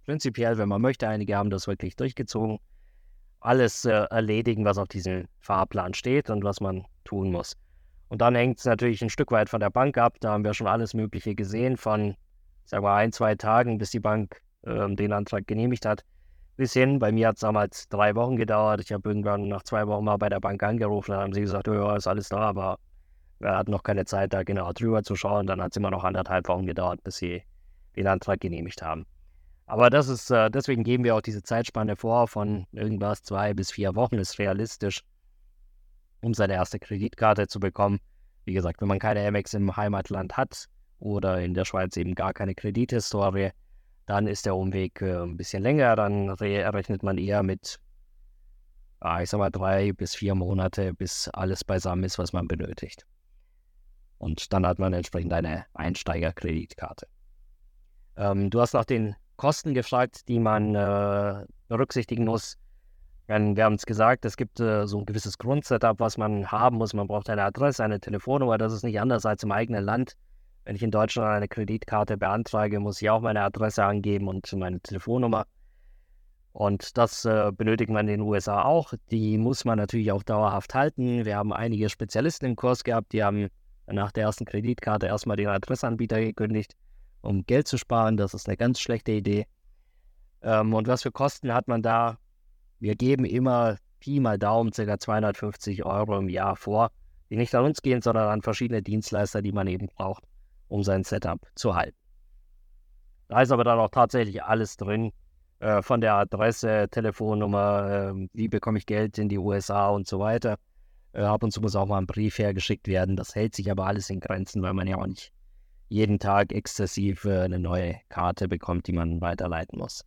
prinzipiell, wenn man möchte, einige haben das wirklich durchgezogen, alles erledigen, was auf diesem Fahrplan steht und was man tun muss. Und dann hängt es natürlich ein Stück weit von der Bank ab. Da haben wir schon alles Mögliche gesehen, von, sagen wir, 1-2 Tagen, bis die Bank den Antrag genehmigt hat, bis hin. Bei mir hat es damals 3 Wochen gedauert. Ich habe irgendwann nach 2 Wochen mal bei der Bank angerufen. Dann haben sie gesagt, ja, ist alles da, aber wir hatten noch keine Zeit, da genau drüber zu schauen. Dann hat es immer noch 1,5 Wochen gedauert, bis sie den Antrag genehmigt haben. Aber das ist, deswegen geben wir auch diese Zeitspanne vor, von irgendwas 2 bis 4 Wochen ist realistisch, um seine erste Kreditkarte zu bekommen. Wie gesagt, wenn man keine Amex im Heimatland hat oder in der Schweiz eben gar keine Kredithistorie, dann ist der Umweg ein bisschen länger. Dann rechnet man eher mit, ich sag mal, 3 bis 4 Monate, bis alles beisammen ist, was man benötigt. Und dann hat man entsprechend eine Einsteigerkreditkarte. Du hast nach den Kosten gefragt, die man berücksichtigen muss. Wir haben es gesagt, es gibt so ein gewisses Grundsetup, was man haben muss. Man braucht eine Adresse, eine Telefonnummer. Das ist nicht anders als im eigenen Land. Wenn ich in Deutschland eine Kreditkarte beantrage, muss ich auch meine Adresse angeben und meine Telefonnummer. Und das benötigt man in den USA auch. Die muss man natürlich auch dauerhaft halten. Wir haben einige Spezialisten im Kurs gehabt, die haben nach der ersten Kreditkarte erstmal den Adressanbieter gekündigt, um Geld zu sparen. Das ist eine ganz schlechte Idee. Und was für Kosten hat man da? Wir geben immer Pi mal Daumen ca. 250 € im Jahr vor, die nicht an uns gehen, sondern an verschiedene Dienstleister, die man eben braucht, um sein Setup zu halten. Da ist aber dann auch tatsächlich alles drin, von der Adresse, Telefonnummer, wie bekomme ich Geld in die USA und so weiter. Ab und zu muss auch mal ein Brief hergeschickt werden. Das hält sich aber alles in Grenzen, weil man ja auch nicht jeden Tag exzessiv eine neue Karte bekommt, die man weiterleiten muss.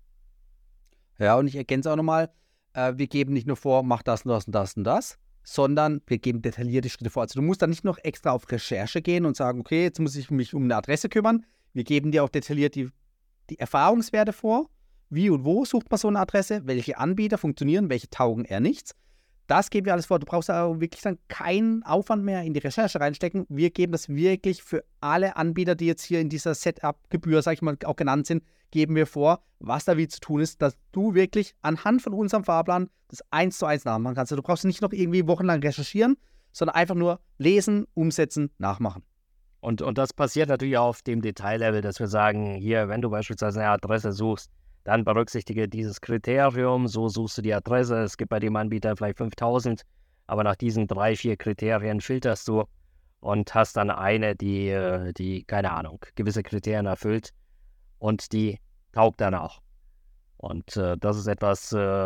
Ja, und ich ergänze auch nochmal, wir geben nicht nur vor, mach das und das und das und das, sondern wir geben detaillierte Schritte vor. Also du musst dann nicht noch extra auf Recherche gehen und sagen, okay, jetzt muss ich mich um eine Adresse kümmern. Wir geben dir auch detailliert die Erfahrungswerte vor. Wie und wo sucht man so eine Adresse? Welche Anbieter funktionieren? Welche taugen eher nichts? Das geben wir alles vor. Du brauchst auch wirklich dann keinen Aufwand mehr in die Recherche reinstecken. Wir geben das wirklich für alle Anbieter, die jetzt hier in dieser Setup-Gebühr, sag ich mal, auch genannt sind, geben wir vor, was da wie zu tun ist, dass du wirklich anhand von unserem Fahrplan das 1:1 nachmachen kannst. Also du brauchst nicht noch irgendwie wochenlang recherchieren, sondern einfach nur lesen, umsetzen, nachmachen. Und das passiert natürlich auch auf dem Detaillevel, dass wir sagen, hier, wenn du beispielsweise eine Adresse suchst, dann berücksichtige dieses Kriterium, so suchst du die Adresse. Es gibt bei dem Anbieter vielleicht 5000, aber nach diesen 3-4 Kriterien filterst du und hast dann eine, die, keine Ahnung, gewisse Kriterien erfüllt und die taugt dann auch. Und das ist etwas,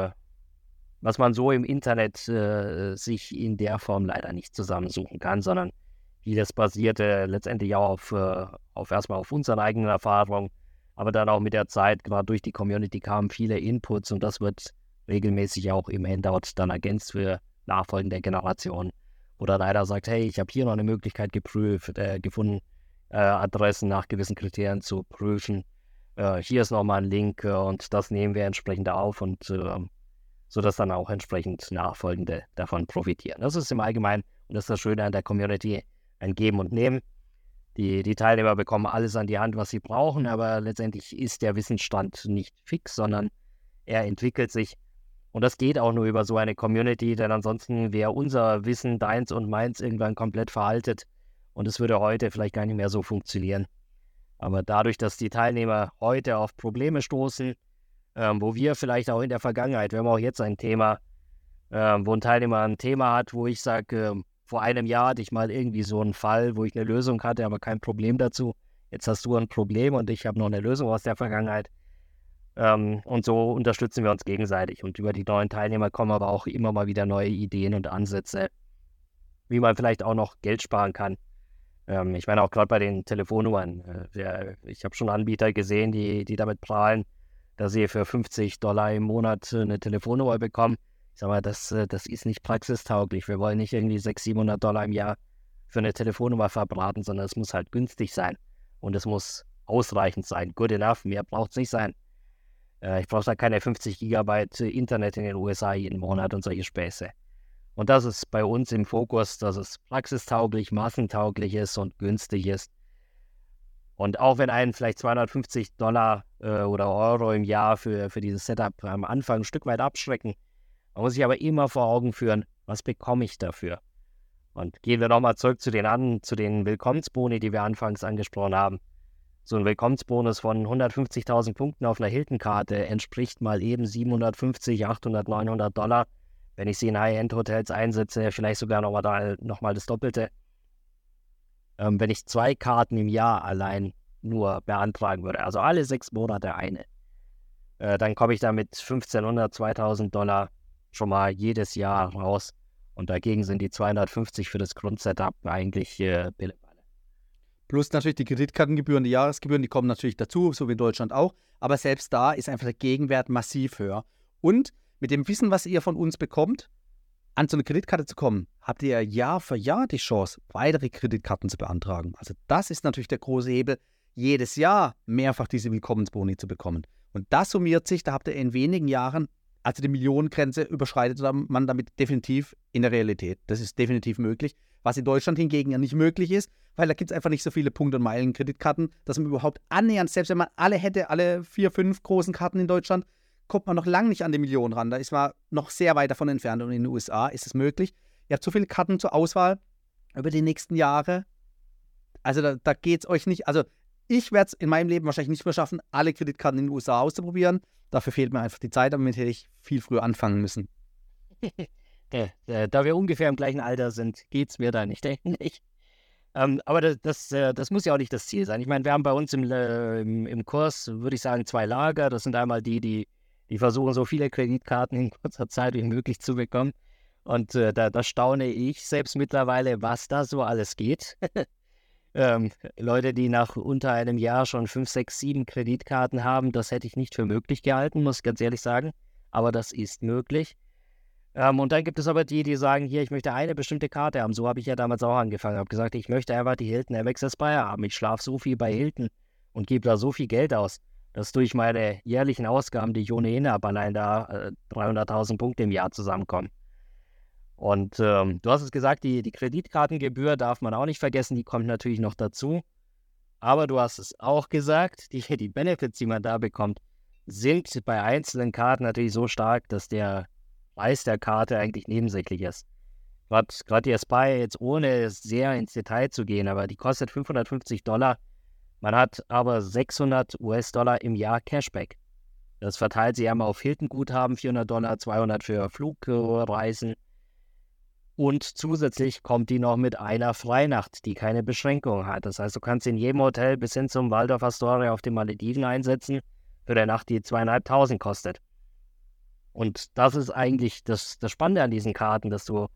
was man so im Internet sich in der Form leider nicht zusammensuchen kann, sondern vieles basierte letztendlich auch erstmal auf unseren eigenen Erfahrungen, aber dann auch mit der Zeit, gerade durch die Community kamen viele Inputs und das wird regelmäßig auch im Handout dann ergänzt für nachfolgende Generationen. Wo dann einer sagt, hey, ich habe hier noch eine Möglichkeit gefunden, Adressen nach gewissen Kriterien zu prüfen. Hier ist nochmal ein Link und das nehmen wir entsprechend auf und sodass dann auch entsprechend Nachfolgende davon profitieren. Das ist im Allgemeinen, und das ist das Schöne an der Community, ein Geben und Nehmen. Die Teilnehmer bekommen alles an die Hand, was sie brauchen, aber letztendlich ist der Wissensstand nicht fix, sondern er entwickelt sich. Und das geht auch nur über so eine Community, denn ansonsten wäre unser Wissen, deins und meins, irgendwann komplett veraltet und es würde heute vielleicht gar nicht mehr so funktionieren. Aber dadurch, dass die Teilnehmer heute auf Probleme stoßen, wo wir vielleicht auch in der Vergangenheit, wir haben auch jetzt ein Thema, wo ein Teilnehmer ein Thema hat, wo ich sage, vor einem Jahr hatte ich mal irgendwie so einen Fall, wo ich eine Lösung hatte, aber kein Problem dazu. Jetzt hast du ein Problem und ich habe noch eine Lösung aus der Vergangenheit. Und so unterstützen wir uns gegenseitig. Und über die neuen Teilnehmer kommen aber auch immer mal wieder neue Ideen und Ansätze, wie man vielleicht auch noch Geld sparen kann. Ich meine auch gerade bei den Telefonnummern. Ich habe schon Anbieter gesehen, die damit prahlen, dass sie für $50 im Monat eine Telefonnummer bekommen. Ich sage mal, das ist nicht praxistauglich. Wir wollen nicht irgendwie $600-700 im Jahr für eine Telefonnummer verbraten, sondern es muss halt günstig sein. Und es muss ausreichend sein. Good enough, mehr braucht es nicht sein. Ich brauche da keine 50 Gigabyte Internet in den USA jeden Monat und solche Späße. Und das ist bei uns im Fokus, dass es praxistauglich, massentauglich ist und günstig ist. Und auch wenn einen vielleicht $250 oder Euro im Jahr für dieses Setup am Anfang ein Stück weit abschrecken, man muss sich aber immer vor Augen führen, was bekomme ich dafür? Und gehen wir nochmal zurück zu den Willkommensboni, die wir anfangs angesprochen haben. So ein Willkommensbonus von 150.000 Punkten auf einer Hilton-Karte entspricht mal eben 750, 800, $900. Wenn ich sie in High-End-Hotels einsetze, vielleicht sogar nochmal das Doppelte. Wenn ich 2 Karten im Jahr allein nur beantragen würde, also alle 6 Monate eine, dann komme ich da mit $1.500, $2.000 schon mal jedes Jahr raus. Und dagegen sind die 250 für das Grundsetup eigentlich Pillepalle. Plus natürlich die Kreditkartengebühren, die Jahresgebühren, die kommen natürlich dazu, so wie in Deutschland auch. Aber selbst da ist einfach der Gegenwert massiv höher. Und mit dem Wissen, was ihr von uns bekommt, an so eine Kreditkarte zu kommen, habt ihr Jahr für Jahr die Chance, weitere Kreditkarten zu beantragen. Also das ist natürlich der große Hebel, jedes Jahr mehrfach diese Willkommensboni zu bekommen. Und das summiert sich, da habt ihr in wenigen Jahren, also die Millionengrenze überschreitet man damit definitiv in der Realität. Das ist definitiv möglich. Was in Deutschland hingegen ja nicht möglich ist, weil da gibt es einfach nicht so viele Punkte- und Meilen-Kreditkarten, dass man überhaupt annähernd, selbst wenn man alle hätte, alle 4, 5 großen Karten in Deutschland, kommt man noch lange nicht an die Millionen ran. Da ist man noch sehr weit davon entfernt. Und in den USA ist es möglich. Ihr habt so viele Karten zur Auswahl über die nächsten Jahre. Also da geht es euch nicht. Also ich werde es in meinem Leben wahrscheinlich nicht mehr schaffen, alle Kreditkarten in den USA auszuprobieren. Dafür fehlt mir einfach die Zeit. Damit hätte ich viel früher anfangen müssen. Da wir ungefähr im gleichen Alter sind, geht es mir da nicht ähnlich. Aber das muss ja auch nicht das Ziel sein. Ich meine, wir haben bei uns im Kurs, würde ich sagen, 2 Lager. Das sind einmal die versuchen, so viele Kreditkarten in kurzer Zeit wie möglich zu bekommen. Und da staune ich selbst mittlerweile, was da so alles geht. Leute, die nach unter einem Jahr schon 5, 6, 7 Kreditkarten haben, das hätte ich nicht für möglich gehalten, muss ich ganz ehrlich sagen. Aber das ist möglich. Und dann gibt es aber die sagen, hier, ich möchte eine bestimmte Karte haben. So habe ich ja damals auch angefangen. Ich habe gesagt, ich möchte einfach die Hilton Amex Aspire haben. Ich schlafe so viel bei Hilton und gebe da so viel Geld aus, dass durch meine jährlichen Ausgaben, die ich ohnehin habe, allein da 300.000 Punkte im Jahr zusammenkommen. Und du hast es gesagt, die Kreditkartengebühr darf man auch nicht vergessen, die kommt natürlich noch dazu. Aber du hast es auch gesagt, die Benefits, die man da bekommt, sind bei einzelnen Karten natürlich so stark, dass der Preis der Karte eigentlich nebensächlich ist. Gerade die Aspire, jetzt ohne sehr ins Detail zu gehen, aber die kostet $550. Man hat aber $600 im Jahr Cashback. Das verteilt sich einmal auf Hilton-Guthaben, $400, 200 für Flugreisen. Und zusätzlich kommt die noch mit einer Freinacht, die keine Beschränkung hat. Das heißt, du kannst in jedem Hotel bis hin zum Waldorf Astoria auf den Malediven einsetzen, für eine Nacht, die 2.500 kostet. Und das ist eigentlich das Spannende an diesen Karten, dass du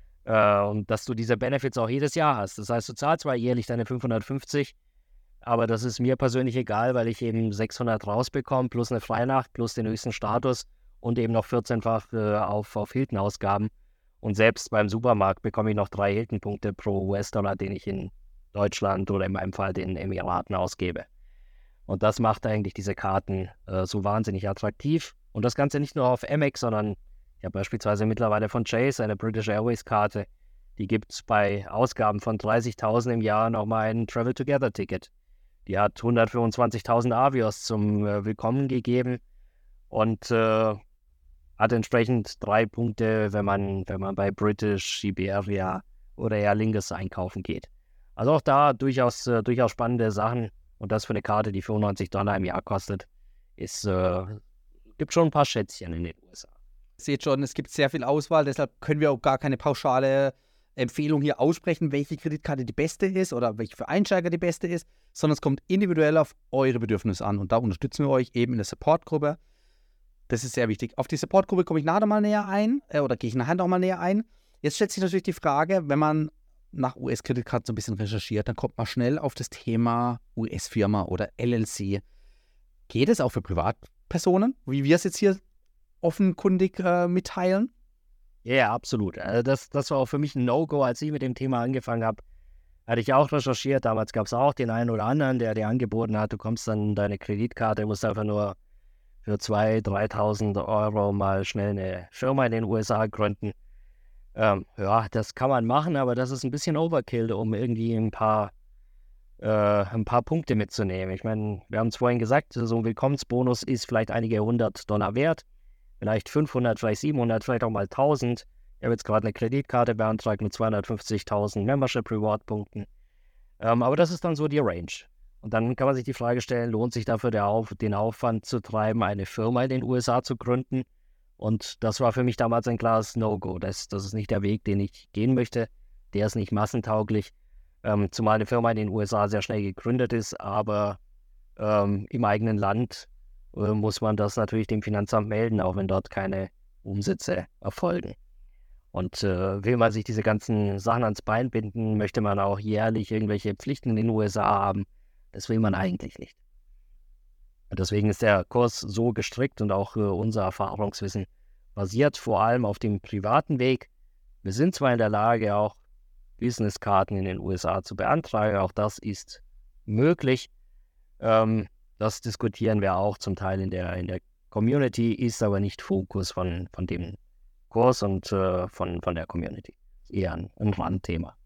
diese Benefits auch jedes Jahr hast. Das heißt, du zahlst zwar jährlich deine 550, aber das ist mir persönlich egal, weil ich eben 600 rausbekomme, plus eine Freinacht, plus den höchsten Status und eben noch 14-fach auf Hilton-Ausgaben. Und selbst beim Supermarkt bekomme ich noch 3 Hilton-Punkte pro US-Dollar, den ich in Deutschland oder in meinem Fall den Emiraten ausgebe. Und das macht eigentlich diese Karten so wahnsinnig attraktiv. Und das Ganze nicht nur auf Amex, sondern ich habe beispielsweise mittlerweile von Chase eine British Airways-Karte. Die gibt es bei Ausgaben von 30.000 im Jahr nochmal ein Travel-Together-Ticket. Die hat 125.000 Avios zum Willkommen gegeben und hat entsprechend 3 Punkte, wenn man bei British, Iberia oder Aer Lingus einkaufen geht. Also auch da durchaus spannende Sachen. Und das für eine Karte, die $95 im Jahr kostet, gibt schon ein paar Schätzchen in den USA. Seht schon, es gibt sehr viel Auswahl, deshalb können wir auch gar keine pauschale Empfehlung hier aussprechen, welche Kreditkarte die beste ist oder welche für Einsteiger die beste ist, sondern es kommt individuell auf eure Bedürfnisse an. Und da unterstützen wir euch eben in der Supportgruppe. Das ist sehr wichtig. Auf die Supportgruppe komme ich nachher noch mal näher ein, oder gehe ich nachher noch mal näher ein. Jetzt stellt sich natürlich die Frage, wenn man nach US-Kreditkarten so ein bisschen recherchiert, dann kommt man schnell auf das Thema US-Firma oder LLC. Geht es auch für Privatpersonen, wie wir es jetzt hier offenkundig mitteilen? Ja, absolut. Das war auch für mich ein No-Go, als ich mit dem Thema angefangen habe. Hatte ich auch recherchiert. Damals gab es auch den einen oder anderen, der dir angeboten hat, du kommst dann deine Kreditkarte, musst einfach nur für 2.000, 3.000 Euro mal schnell eine Firma in den USA gründen. Ja, das kann man machen, aber das ist ein bisschen Overkill, um irgendwie ein paar ein paar Punkte mitzunehmen. Ich meine, wir haben es vorhin gesagt, so ein Willkommensbonus ist vielleicht einige $100 wert, vielleicht 500, vielleicht 700, vielleicht auch mal 1000. Ich habe jetzt gerade eine Kreditkarte beantragt mit 250.000 Membership Reward Punkten. Aber das ist dann so die Range. Und dann kann man sich die Frage stellen, lohnt sich dafür den Aufwand zu treiben, eine Firma in den USA zu gründen? Und das war für mich damals ein klares No-Go. Das ist nicht der Weg, den ich gehen möchte. Der ist nicht massentauglich. Zumal eine Firma in den USA sehr schnell gegründet ist, aber im eigenen Land muss man das natürlich dem Finanzamt melden, auch wenn dort keine Umsätze erfolgen. Und will man sich diese ganzen Sachen ans Bein binden, möchte man auch jährlich irgendwelche Pflichten in den USA haben. Das will man eigentlich nicht. Und deswegen ist der Kurs so gestrickt und auch unser Erfahrungswissen basiert vor allem auf dem privaten Weg. Wir sind zwar in der Lage, auch Businesskarten in den USA zu beantragen, auch das ist möglich. Das diskutieren wir auch zum Teil in der Community, ist aber nicht Fokus von dem Kurs und von der Community. Eher ein Randthema.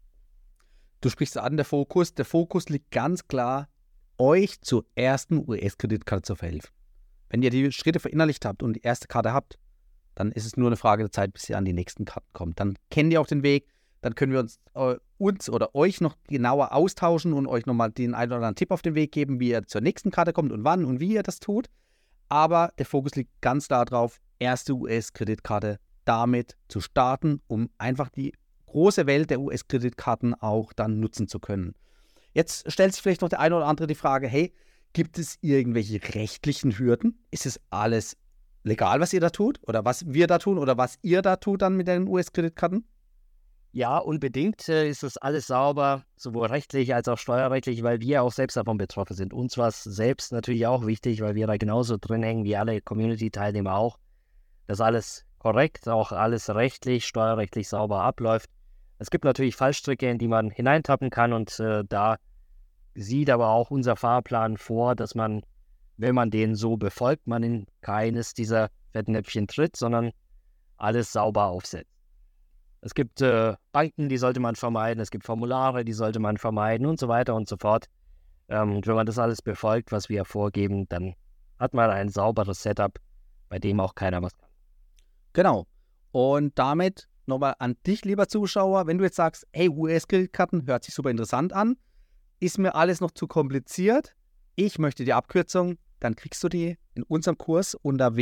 Du sprichst an, der Fokus. Der Fokus liegt ganz klar, euch zur ersten US-Kreditkarte zu verhelfen. Wenn ihr die Schritte verinnerlicht habt und die erste Karte habt, dann ist es nur eine Frage der Zeit, bis ihr an die nächsten Karten kommt. Dann kennt ihr auch den Weg, dann können wir uns oder euch noch genauer austauschen und euch nochmal den einen oder anderen Tipp auf den Weg geben, wie ihr zur nächsten Karte kommt und wann und wie ihr das tut. Aber der Fokus liegt ganz darauf, erste US-Kreditkarte damit zu starten, um einfach die große Welt der US-Kreditkarten auch dann nutzen zu können. Jetzt stellt sich vielleicht noch der eine oder andere die Frage, hey, gibt es irgendwelche rechtlichen Hürden? Ist es alles legal, was ihr da tut? Oder was wir da tun? Oder was ihr da tut dann mit den US-Kreditkarten? Ja, unbedingt ist das alles sauber, sowohl rechtlich als auch steuerrechtlich, weil wir auch selbst davon betroffen sind. Uns war es selbst natürlich auch wichtig, weil wir da genauso drin hängen wie alle Community-Teilnehmer auch, dass alles korrekt, auch alles rechtlich, steuerrechtlich sauber abläuft. Es gibt natürlich Fallstricke, in die man hineintappen kann und da sieht aber auch unser Fahrplan vor, dass man, wenn man den so befolgt, man in keines dieser Fettnäpfchen tritt, sondern alles sauber aufsetzt. Es gibt Banken, die sollte man vermeiden, es gibt Formulare, die sollte man vermeiden und so weiter und so fort. Und wenn man das alles befolgt, was wir vorgeben, dann hat man ein sauberes Setup, bei dem auch keiner was kann. Genau. Und damit nochmal an dich, lieber Zuschauer, wenn du jetzt sagst, hey, US-Kreditkarten hört sich super interessant an, ist mir alles noch zu kompliziert, ich möchte die Abkürzung, dann kriegst du die in unserem Kurs unter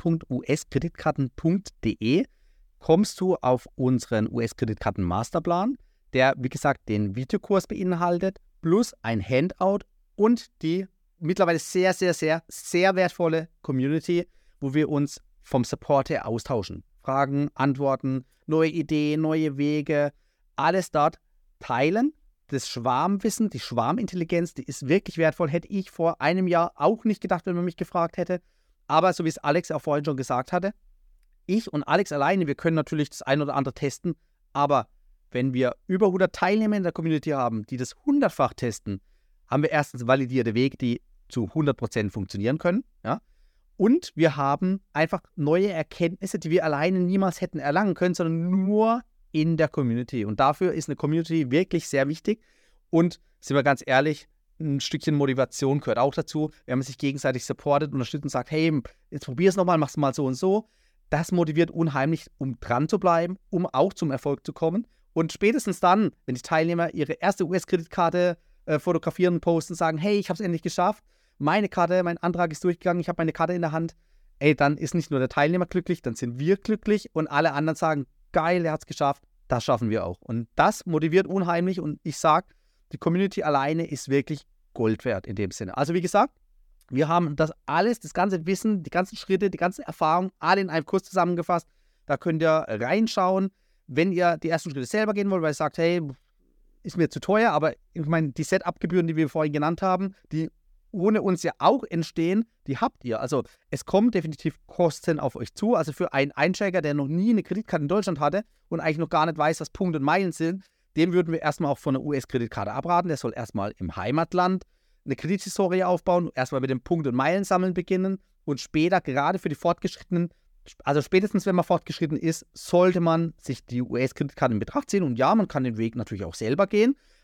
www.uskreditkarten.de. kommst du auf unseren US-Kreditkarten-Masterplan, der, wie gesagt, den Videokurs beinhaltet, plus ein Handout und die mittlerweile sehr, sehr, sehr, sehr wertvolle Community, wo wir uns vom Support her austauschen. Fragen, Antworten, neue Ideen, neue Wege, alles dort teilen. Das Schwarmwissen, die Schwarmintelligenz, die ist wirklich wertvoll. Hätte ich vor einem Jahr auch nicht gedacht, wenn man mich gefragt hätte. Aber so wie es Alex auch vorhin schon gesagt hatte, ich und Alex alleine, wir können natürlich das ein oder andere testen, aber wenn wir über 100 Teilnehmer in der Community haben, die das 100-fach testen, haben wir erstens validierte Wege, die zu 100% funktionieren können, ja? Und wir haben einfach neue Erkenntnisse, die wir alleine niemals hätten erlangen können, sondern nur in der Community. Und dafür ist eine Community wirklich sehr wichtig. Und sind wir ganz ehrlich, ein Stückchen Motivation gehört auch dazu, wenn man sich gegenseitig supportet, unterstützt und sagt, hey, jetzt probier es nochmal, mach's mal so und so. Das motiviert unheimlich, um dran zu bleiben, um auch zum Erfolg zu kommen. Und spätestens dann, wenn die Teilnehmer ihre erste US-Kreditkarte fotografieren und posten und sagen, hey, ich habe es endlich geschafft, meine Karte, mein Antrag ist durchgegangen, ich habe meine Karte in der Hand, ey, dann ist nicht nur der Teilnehmer glücklich, dann sind wir glücklich und alle anderen sagen, geil, er hat es geschafft, das schaffen wir auch. Und das motiviert unheimlich und ich sage, die Community alleine ist wirklich Gold wert in dem Sinne. Also wie gesagt, wir haben das alles, das ganze Wissen, die ganzen Schritte, die ganze Erfahrung, alle in einem Kurs zusammengefasst. Da könnt ihr reinschauen, wenn ihr die ersten Schritte selber gehen wollt, weil ihr sagt, hey, ist mir zu teuer, aber ich meine, die Setup-Gebühren, die wir vorhin genannt haben, die ohne uns ja auch entstehen, die habt ihr. Also es kommen definitiv Kosten auf euch zu. Also für einen Einsteiger, der noch nie eine Kreditkarte in Deutschland hatte und eigentlich noch gar nicht weiß, was Punkte und Meilen sind, dem würden wir erstmal auch von einer US-Kreditkarte abraten. Der soll erstmal im Heimatland eine Kredithistorie aufbauen, erstmal mit dem Punkt- und Meilen sammeln beginnen und später, gerade für die Fortgeschrittenen, also spätestens wenn man fortgeschritten ist, sollte man sich die US-Kreditkarte in Betracht ziehen. Und ja, man kann den Weg natürlich auch selber gehen,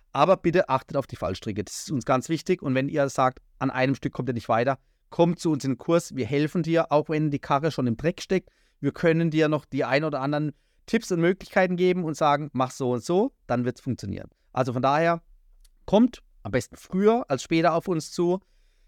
Aber bitte achtet auf die Fallstricke. Das ist uns ganz wichtig. Und wenn ihr sagt, an einem Stück kommt ihr nicht weiter, kommt zu uns in den Kurs. Wir helfen dir, auch wenn die Karre schon im Dreck steckt. Wir können dir noch die ein oder anderen Tipps und Möglichkeiten geben und sagen, mach so und so, dann wird es funktionieren. Also von daher, kommt am besten früher als später auf uns zu.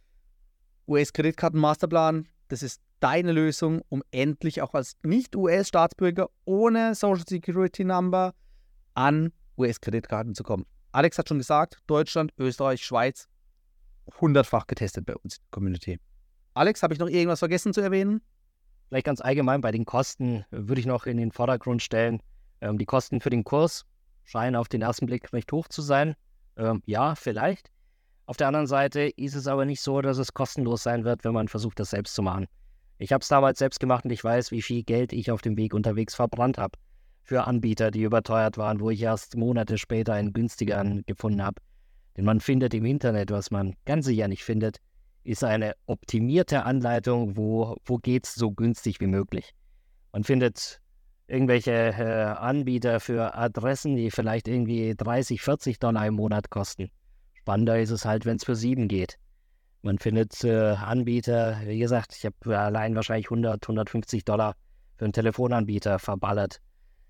US-Kreditkarten-Masterplan, das ist deine Lösung, um endlich auch als Nicht-US-Staatsbürger ohne Social Security Number an US-Kreditkarten zu kommen. Alex hat schon gesagt, Deutschland, Österreich, Schweiz, 100-fach getestet bei uns in der Community. Alex, habe ich noch irgendwas vergessen zu erwähnen? Vielleicht ganz allgemein bei den Kosten würde ich noch in den Vordergrund stellen. Die Kosten für den Kurs scheinen auf den ersten Blick recht hoch zu sein. Ja, vielleicht. Auf der anderen Seite ist es aber nicht so, dass es kostenlos sein wird, wenn man versucht, das selbst zu machen. Ich habe es damals selbst gemacht und ich weiß, wie viel Geld ich auf dem Weg unterwegs verbrannt habe. Für Anbieter, die überteuert waren, wo ich erst Monate später einen günstigeren gefunden habe. Denn man findet im Internet, was man ganz sicher nicht findet, ist eine optimierte Anleitung, wo geht es so günstig wie möglich. Man findet irgendwelche Anbieter für Adressen, die vielleicht irgendwie $30-40 im Monat kosten. Spannender ist es halt, wenn es für 7 geht. Man findet Anbieter, wie gesagt, ich habe allein wahrscheinlich $100-150 für einen Telefonanbieter verballert,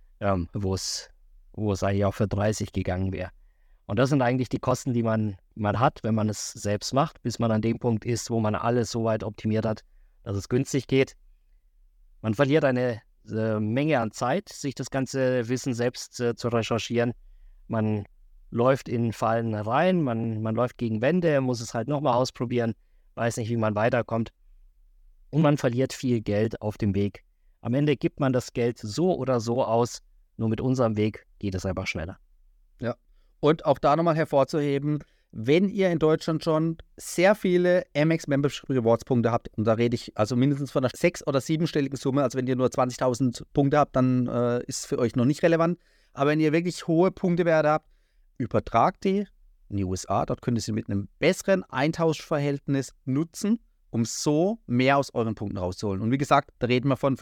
wo es eigentlich auch für 30 gegangen wäre. Und das sind eigentlich die Kosten, die man hat, wenn man es selbst macht, bis man an dem Punkt ist, wo man alles so weit optimiert hat, dass es günstig geht. Man verliert eine Menge an Zeit, sich das ganze Wissen selbst zu recherchieren. Man läuft in Fallen rein, man läuft gegen Wände, muss es halt nochmal ausprobieren, weiß nicht, wie man weiterkommt. Und man verliert viel Geld auf dem Weg. Am Ende gibt man das Geld so oder so aus, nur mit unserem Weg geht es einfach schneller. Ja. Und auch da nochmal hervorzuheben, wenn ihr in Deutschland schon sehr viele Amex Membership Rewards Punkte habt, und da rede ich also mindestens von einer 6- oder 7-stelligen Summe, also wenn ihr nur 20.000 Punkte habt, dann ist es für euch noch nicht relevant. Aber wenn ihr wirklich hohe Punktewerte habt, übertragt die in die USA, dort könnt ihr sie mit einem besseren Eintauschverhältnis nutzen, um so mehr aus euren Punkten rauszuholen. Und wie gesagt, da reden wir von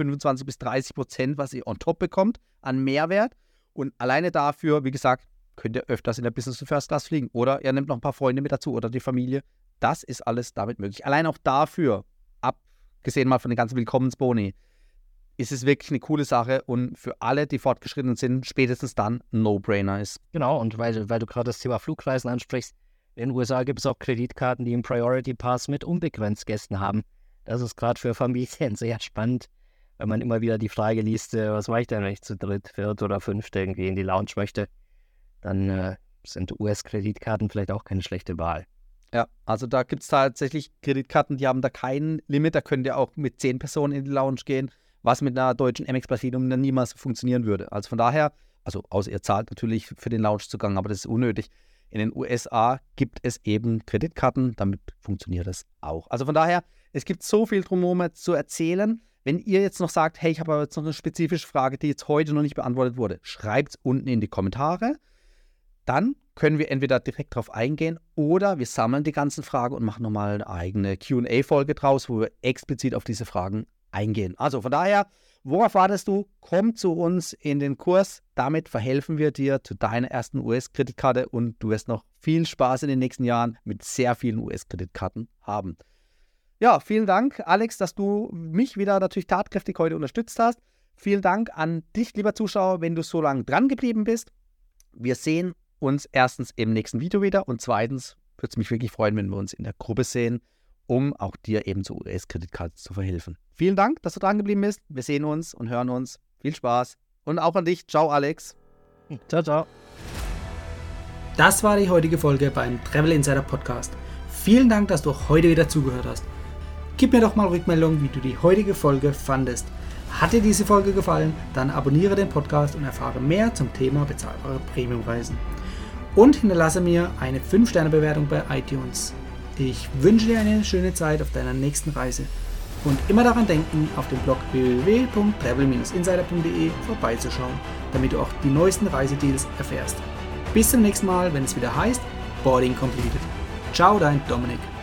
25-30%, was ihr on top bekommt an Mehrwert. Und alleine dafür, wie gesagt, könnt ihr öfters in der Business to First Class fliegen. Oder ihr nehmt noch ein paar Freunde mit dazu oder die Familie. Das ist alles damit möglich. Allein auch dafür, abgesehen mal von den ganzen Willkommensboni, ist es wirklich eine coole Sache und für alle, die fortgeschritten sind, spätestens dann ein No-Brainer ist. Genau, und weil du gerade das Thema Flugreisen ansprichst, in den USA gibt es auch Kreditkarten, die einen Priority Pass mit unbegrenzt Gästen haben. Das ist gerade für Familien sehr spannend, weil man immer wieder die Frage liest, was mache ich denn, wenn ich zu 3., 4. oder 5. irgendwie in die Lounge möchte? Dann sind US-Kreditkarten vielleicht auch keine schlechte Wahl. Ja, also da gibt es tatsächlich Kreditkarten, die haben da kein Limit. Da könnt ihr auch mit 10 Personen in die Lounge gehen, was mit einer deutschen Amex Platinum dann niemals funktionieren würde. Also von daher, also außer ihr zahlt natürlich für den Loungezugang, aber das ist unnötig. In den USA gibt es eben Kreditkarten, damit funktioniert das auch. Also von daher, es gibt so viel drumherum zu erzählen. Wenn ihr jetzt noch sagt, hey, ich habe aber jetzt noch eine spezifische Frage, die jetzt heute noch nicht beantwortet wurde, schreibt es unten in die Kommentare. Dann können wir entweder direkt darauf eingehen oder wir sammeln die ganzen Fragen und machen nochmal eine eigene Q&A-Folge draus, wo wir explizit auf diese Fragen eingehen. Also von daher, worauf wartest du? Komm zu uns in den Kurs. Damit verhelfen wir dir zu deiner ersten US-Kreditkarte und du wirst noch viel Spaß in den nächsten Jahren mit sehr vielen US-Kreditkarten haben. Ja, vielen Dank, Alex, dass du mich wieder natürlich tatkräftig heute unterstützt hast. Vielen Dank an dich, lieber Zuschauer, wenn du so lange dran geblieben bist. Wir sehen uns erstens im nächsten Video wieder und zweitens würde es mich wirklich freuen, wenn wir uns in der Gruppe sehen, um auch dir eben zur US-Kreditkarte zu verhelfen. Vielen Dank, dass du dran geblieben bist. Wir sehen uns und hören uns. Viel Spaß und auch an dich. Ciao, Alex. Ciao, ciao. Das war die heutige Folge beim Travel Insider Podcast. Vielen Dank, dass du heute wieder zugehört hast. Gib mir doch mal Rückmeldung, wie du die heutige Folge fandest. Hat dir diese Folge gefallen, dann abonniere den Podcast und erfahre mehr zum Thema bezahlbare Premiumreisen. Und hinterlasse mir eine 5-Sterne-Bewertung bei iTunes. Ich wünsche dir eine schöne Zeit auf deiner nächsten Reise. Und immer daran denken, auf dem Blog www.travel-insider.de vorbeizuschauen, damit du auch die neuesten Reisedeals erfährst. Bis zum nächsten Mal, wenn es wieder heißt Boarding Completed. Ciao, dein Dominik.